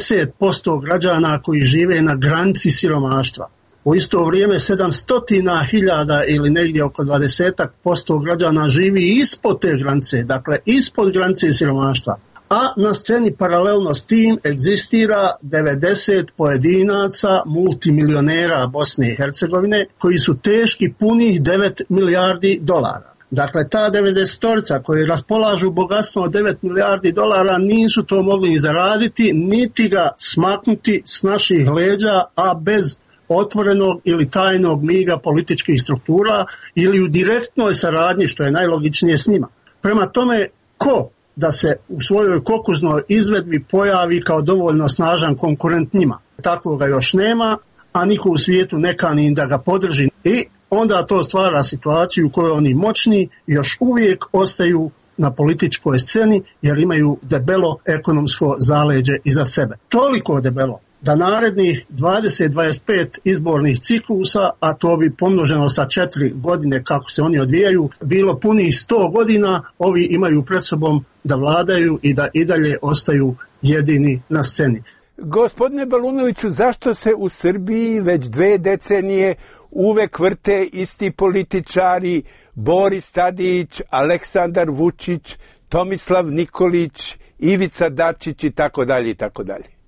50% građana koji žive na granici siromaštva. U isto vrijeme 700.000 ili negdje oko 20% građana živi ispod te granice, dakle ispod granice siromaštva. A na sceni paralelno s tim egzistira 90 pojedinaca, multimilionera Bosne i Hercegovine, koji su teški punih 9 milijardi dolara. Dakle, ta 90-torica koji raspolažu bogatstvom od 9 milijardi dolara nisu to mogli ni zaraditi, niti ga smaknuti s naših leđa, a bez otvorenog ili tajnog miga političkih struktura ili u direktnoj saradnji, što je najlogičnije s njima. Prema tome, ko da se u svojoj kokuznoj izvedbi pojavi kao dovoljno snažan konkurent njima? Takvoga još nema, a niko u svijetu ne kani da ga podrži. I onda to stvara situaciju u kojoj oni moćni još uvijek ostaju na političkoj sceni jer imaju debelo ekonomsko zaleđe iza sebe. Toliko debelo da narednih 20-25 izbornih ciklusa, a to bi pomnoženo sa 4 godine kako se oni odvijaju, bilo punih 100 godina, ovi imaju pred sobom da vladaju i da i dalje ostaju jedini na sceni. Gospodine Balunoviću, zašto se u Srbiji već 2 decenije uvek vrte isti političari, Boris Tadić, Aleksandar Vučić, Tomislav Nikolić, Ivica Dačić i tako dalje i tako dalje?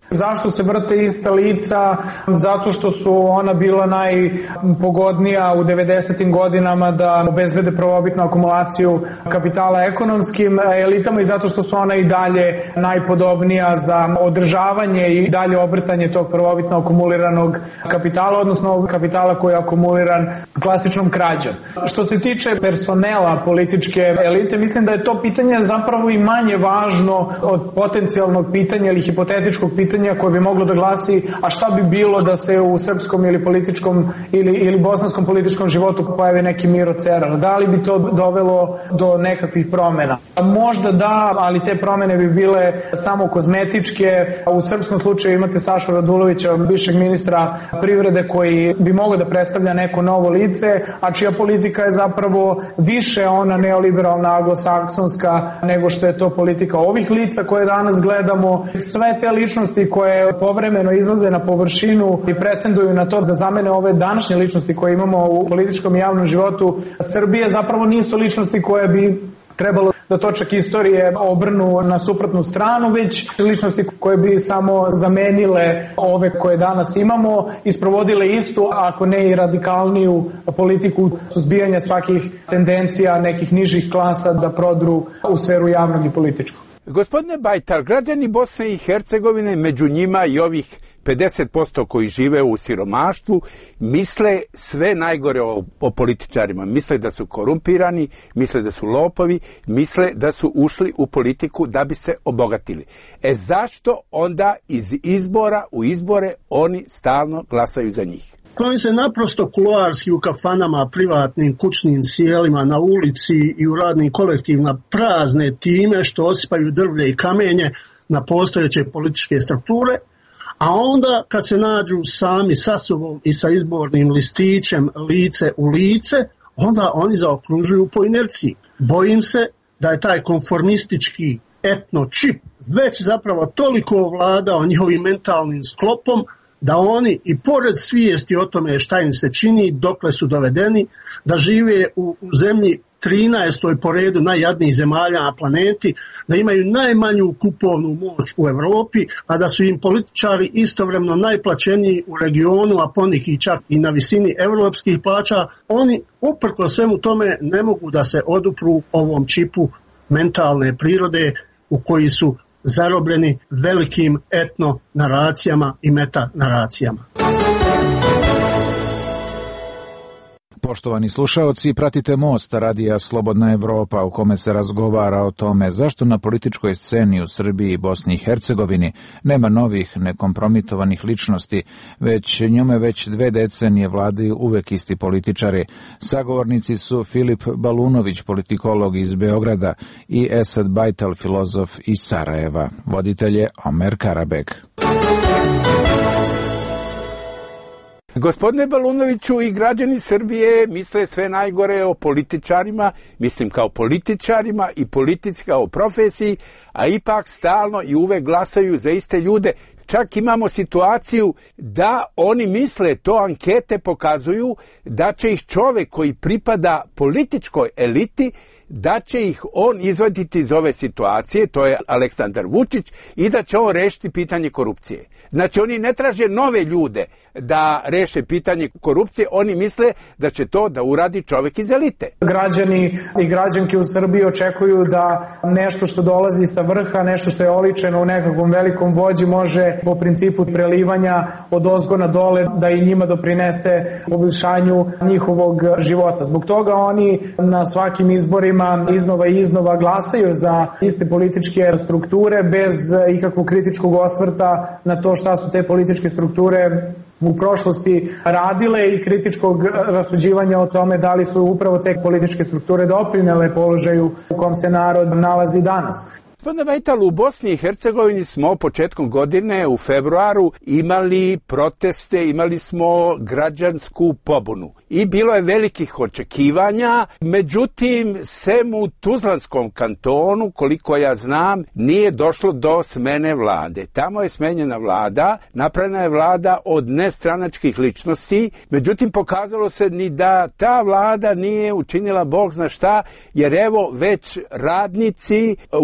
Zašto se vrte ista lica? Zato što su ona bila najpogodnija u 90. godinama da obezbede prvobitnu akumulaciju kapitala ekonomskim elitama i zato što su ona i dalje najpodobnija za održavanje i dalje obrtanje tog prvobitno akumuliranog kapitala, odnosno kapitala koji je akumuliran klasičnom krađom. Što se tiče personela političke elite, mislim da je to pitanje zapravo i manje važno od potencijalnog pitanja ili hipotetičkog pitanja koje bi moglo da glasi a šta bi bilo da se u srpskom ili političkom ili bosanskom političkom životu pojavi neki Miro Cerar. Da li bi to dovelo do nekakvih promena? Možda da, ali te promene bi bile samo kozmetičke. U srpskom slučaju imate Sašu Radulovića, bivšeg ministra privrede, koji bi mogao da predstavlja neko novo lice, a čija politika je zapravo više ona neoliberalna, anglosaksonska, nego što je to politika ovih lica koje danas gledamo. Sve te ličnosti koje povremeno izlaze na površinu i pretenduju na to da zamene ove današnje ličnosti koje imamo u političkom i javnom životu Srbije, zapravo nisu ličnosti koje bi trebalo da točak istorije obrnu na suprotnu stranu, već ličnosti koje bi samo zamenile ove koje danas imamo i sprovodile istu, ako ne i radikalniju politiku suzbijanja svakih tendencija nekih nižih klasa da prodru u sferu javnog i političkog. Gospodine Bajtar, građani Bosne i Hercegovine, među njima i ovih 50% koji žive u siromaštvu, misle sve najgore o političarima. Misle da su korumpirani, misle da su lopovi, misle da su ušli u politiku da bi se obogatili. Zašto onda iz izbora u izbore oni stalno glasaju za njih? Oni se naprosto kuloarski u kafanama, privatnim kućnim sjelima, na ulici i u radnim kolektivima prazne time što osipaju drvlje i kamenje na postojeće političke strukture, a onda kad se nađu sami sa sobom i sa izbornim listićem lice u lice, onda oni zaokružuju po inerciji. Bojim se da je taj konformistički etno-čip već zapravo toliko ovladao njihovim mentalnim sklopom da oni i pored svijesti o tome šta im se čini, dokle su dovedeni, da žive u zemlji 13. po redu najjadnijih zemalja na planeti, da imaju najmanju kupovnu moć u Europi, a da su im političari istovremeno najplaćeniji u regionu, a poneki čak i na visini europskih plaća, oni uprko svemu tome ne mogu da se odupru ovom čipu mentalne prirode u koji su zarobljeni velikim etno naracijama i meta naracijama. Poštovani slušaoci, pratite Most radija Slobodna Evropa u kome se razgovara o tome zašto na političkoj sceni u Srbiji i Bosni i Hercegovini nema novih nekompromitovanih ličnosti, već njome već 2 decenije vladaju uvek isti političari. Sagovornici su Filip Balunović, politikolog iz Beograda, i Esad Bajtal, filozof iz Sarajeva. Voditelj je Omer Karabek. Gospodine Balunoviću, i građani Srbije misle sve najgore o političarima, mislim kao političarima i politici kao profesiji, a ipak stalno i uvek glasaju za iste ljude. Čak imamo situaciju da oni misle, to ankete pokazuju, da će ih čovek koji pripada političkoj eliti, da će ih on izvaditi iz ove situacije, to je Aleksandar Vučić, i da će on rešiti pitanje korupcije. Znači, oni ne traže nove ljude da reše pitanje korupcije, oni misle da će to da uradi čovek iz elite. Građani i građanke u Srbiji očekuju da nešto što dolazi sa vrha, nešto što je oličeno u nekakvom velikom vođi, može po principu prelivanja od ozgo na dole da i njima doprinese poboljšanju njihovog života. Zbog toga oni na svakim izborima iznova i iznova glasaju za iste političke strukture bez ikakvog kritičkog osvrta na to šta su te političke strukture u prošlosti radile i kritičkog rasuđivanja o tome da li su upravo te političke strukture doprinele položaju u kom se narod nalazi danas. Gospodine Bajtal, u Bosni i Hercegovini smo početkom godine u februaru imali proteste, imali smo građansku pobunu i bilo je velikih očekivanja, međutim, sem u Tuzlanskom kantonu, koliko ja znam, nije došlo do smene vlade. Tamo je smenjena vlada, napravljena je vlada od nestranačkih ličnosti, međutim, pokazalo se ni da ta vlada nije učinila bog zna šta, jer evo već radnici u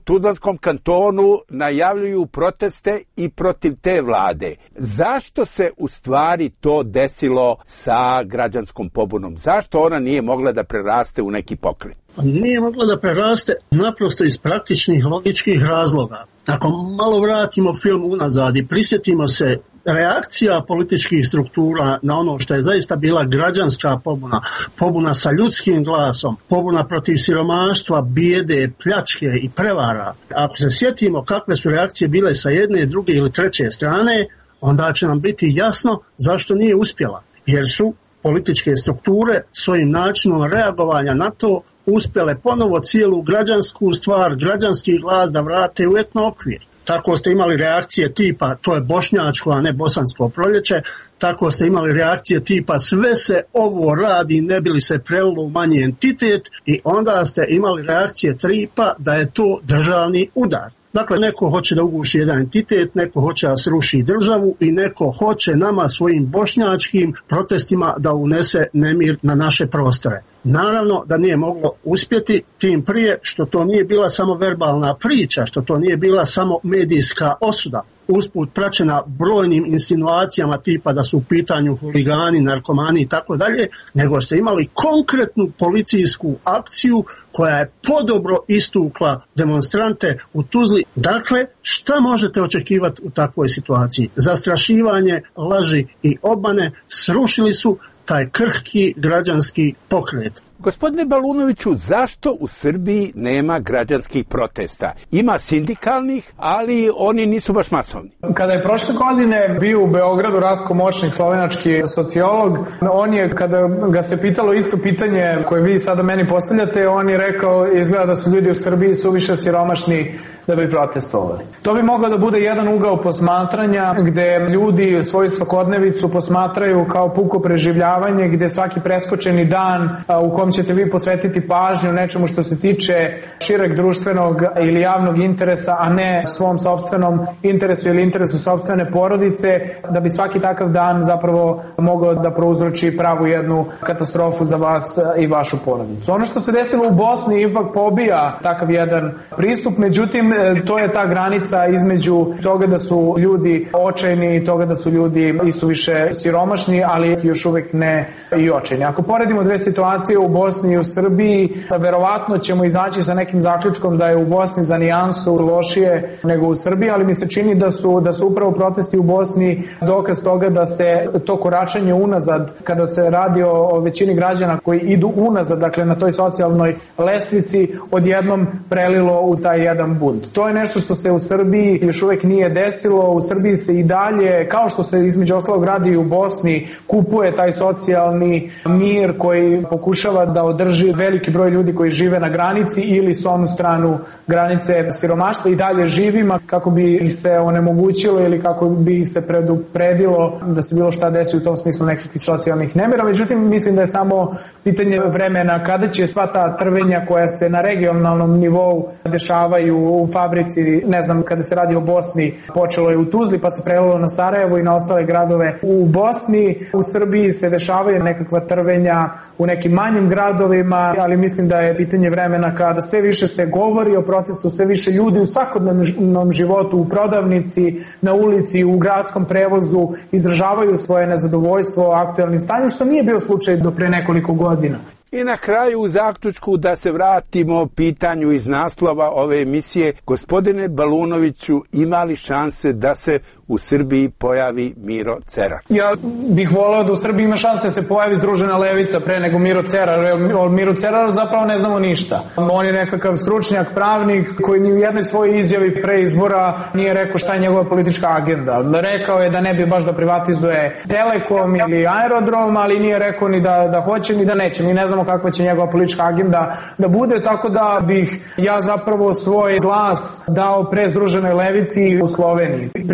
Tuzlanskom kantonu najavljuju proteste i protiv te vlade. Zašto se u stvari to desilo sa građanskom pobunom? Zašto ona nije mogla da preraste u neki pokret? Nije mogla da preraste naprosto iz praktičnih logičkih razloga. Ako malo vratimo film unazad i prisjetimo se reakcija političkih struktura na ono što je zaista bila građanska pobuna, pobuna sa ljudskim glasom, pobuna protiv siromaštva, bijede, pljačke i prevara. Ako se sjetimo kakve su reakcije bile sa jedne, druge ili treće strane, onda će nam biti jasno zašto nije uspjela. Jer su političke strukture svojim načinom reagovanja na to uspjele ponovo cijelu građansku stvar, građanski glas da vrate u etno okvir. Tako ste imali reakcije tipa to je bošnjačko, a ne bosansko proljeće, tako ste imali reakcije tipa sve se ovo radi ne bi li se prelilo u manji entitet i onda ste imali reakcije tipa da je to državni udar. Dakle, neko hoće da uguši jedan entitet, neko hoće da sruši državu i neko hoće nama svojim bošnjačkim protestima da unese nemir na naše prostore. Naravno da nije moglo uspjeti, tim prije što to nije bila samo verbalna priča, što to nije bila samo medijska osuda, usput praćena brojnim insinuacijama tipa da su u pitanju huligani, narkomani i tako dalje, nego ste imali konkretnu policijsku akciju koja je podobro istukla demonstrante u Tuzli. Dakle, šta možete očekivati u takvoj situaciji? Zastrašivanje, laži i obmane srušili su taj krhki građanski pokret. Gospodine Balunoviću, zašto u Srbiji nema građanskih protesta? Ima sindikalnih, ali oni nisu baš masovni. Kada je prošle godine bio u Beogradu Rastko Močnik, slovenački sociolog, on je, kada ga se pitalo isto pitanje koje vi sada meni postavljate, on je rekao, izgleda da su ljudi u Srbiji suviše siromašni da bi protestovali. To bi moglo da bude jedan ugao posmatranja gde ljudi svoju svakodnevicu posmatraju kao puko preživljavanje, gde svaki preskočeni dan u kom ćete vi posvetiti pažnju nečemu što se tiče šireg društvenog ili javnog interesa, a ne svom sopstvenom interesu ili interesu sopstvene porodice, da bi svaki takav dan zapravo mogao da prouzroči pravu jednu katastrofu za vas i vašu porodicu. Ono što se desilo u Bosni ipak pobija takav jedan pristup, međutim to je ta granica između toga da su ljudi očajni i toga da su ljudi isuviše siromašni, ali još uvek ne i očajni. Ako poredimo dve situacije u Bosni i u Srbiji, verovatno ćemo izaći sa nekim zaključkom da je u Bosni za nijansu lošije nego u Srbiji, ali mi se čini da su upravo protesti u Bosni dokaz toga da se to koračanje unazad, kada se radi o većini građana koji idu unazad, dakle na toj socijalnoj lestvici, odjednom prelilo u taj jedan bunt. To je nešto što se u Srbiji još uvek nije desilo. U Srbiji se i dalje, kao što se između ostalog radi i u Bosni, kupuje taj socijalni mir koji pokušava da održi veliki broj ljudi koji žive na granici ili s onu stranu granice siromaštva i dalje živima, kako bi ih se onemogućilo ili kako bi ih se predupredilo da se bilo šta desi u tom smislu nekakvih socijalnih nemira. Međutim, mislim da je samo pitanje vremena kada će sva ta trvenja koja se na regionalnom nivou dešavaju u fabrici, ne znam, kada se radi o Bosni, počelo je u Tuzli pa se prelilo na Sarajevo i na ostale gradove u Bosni. U Srbiji se dešavaju nekakva trvenja u nekim manjim gradovima, ali mislim da je pitanje vremena kada sve više se govori o protestu, sve više ljudi u svakodnevnom životu, u prodavnici, na ulici, u gradskom prevozu izražavaju svoje nezadovoljstvo aktuelnim stanjem, što nije bio slučaj do pre nekoliko godina. I na kraju u zaključku da se vratimo pitanju iz naslova ove emisije, gospodine Balunoviću, ima li šanse da se u Srbiji pojavi Miro Cerar? Ja bih voleo da u Srbiji ima šanse da se pojavi Združena levica pre nego Miro Cerar. O Miro Ceraru zapravo ne znamo ništa. On je nekakav stručnjak, pravnik koji ni u jednoj svojoj izjavi pre izbora nije rekao šta je njegova politička agenda. Rekao je da ne bi baš da privatizuje Telekom ili aerodrom, ali nije rekao ni da hoće ni da neće. Mi ne znamo kakva će njegova politička agenda da bude, tako da bih ja zapravo svoj glas dao pre Združenoj levici u Sloveniji. Pridao njoj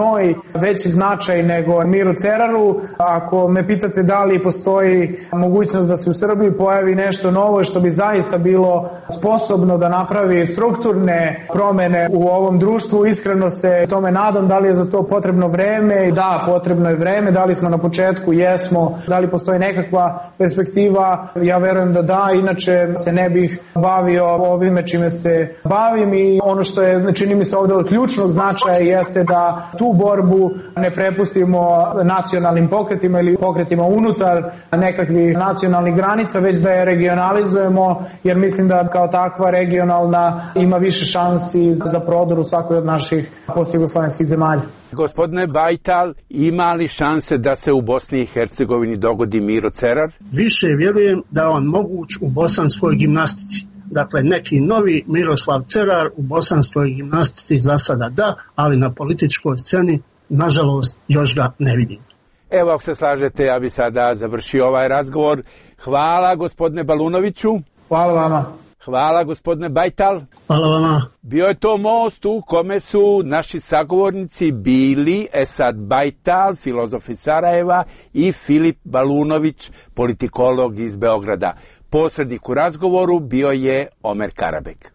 njoj veći značaj nego Miru Ceraru. Ako me pitate da li postoji mogućnost da se u Srbiji pojavi nešto novo što bi zaista bilo sposobno da napravi strukturne promene u ovom društvu, iskreno se tome nadam. Da li je za to potrebno vreme? Da, potrebno je vreme. Da li smo na početku? Jesmo. Da li postoji nekakva perspektiva? Ja verujem da da, inače se ne bih bavio ovime čime se bavim i ono što je, čini mi se ovde od ključnog značaja jeste da tu borbu ne prepustimo nacionalnim pokretima ili pokretima unutar nekakvih nacionalnih granica, već da je regionalizujemo, jer mislim da kao takva regionalna ima više šansi za prodor u svakoj od naših postjugoslavenskih zemalja. Gospodine Bajtal, ima li šanse da se u Bosni i Hercegovini dogodi Miro Cerar? Više vjerujem da on moguć u bosanskoj gimnastici. Dakle, neki novi Miroslav Cerar u bosanskoj gimnastici za sada da, ali na političkoj sceni, nažalost, još ga ne vidim. Evo, ako se slažete, ja bi sada završio ovaj razgovor. Hvala, gospodine Balunoviću. Hvala vama. Hvala, gospodine Bajtal. Hvala vama. Bio je to most u kome su naši sagovornici bili Esad Bajtal, filozof iz Sarajeva, i Filip Balunović, politikolog iz Beograda. Posrednik u razgovoru bio je Omer Karabek.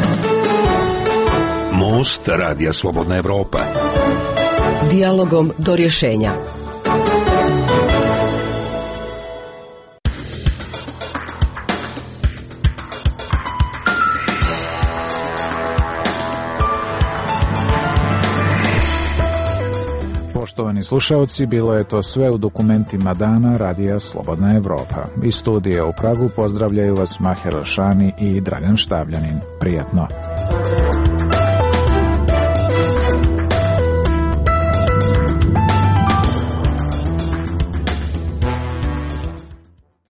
Most Radija Slobodna Evropa. Dijalogom do rješenja. Poštovani slušalci, bilo je to sve u dokumentima dana Radija Slobodna Evropa. Iz studija u Pragu pozdravljaju vas Maher Alšani i Dragan Štavljanin. Prijatno.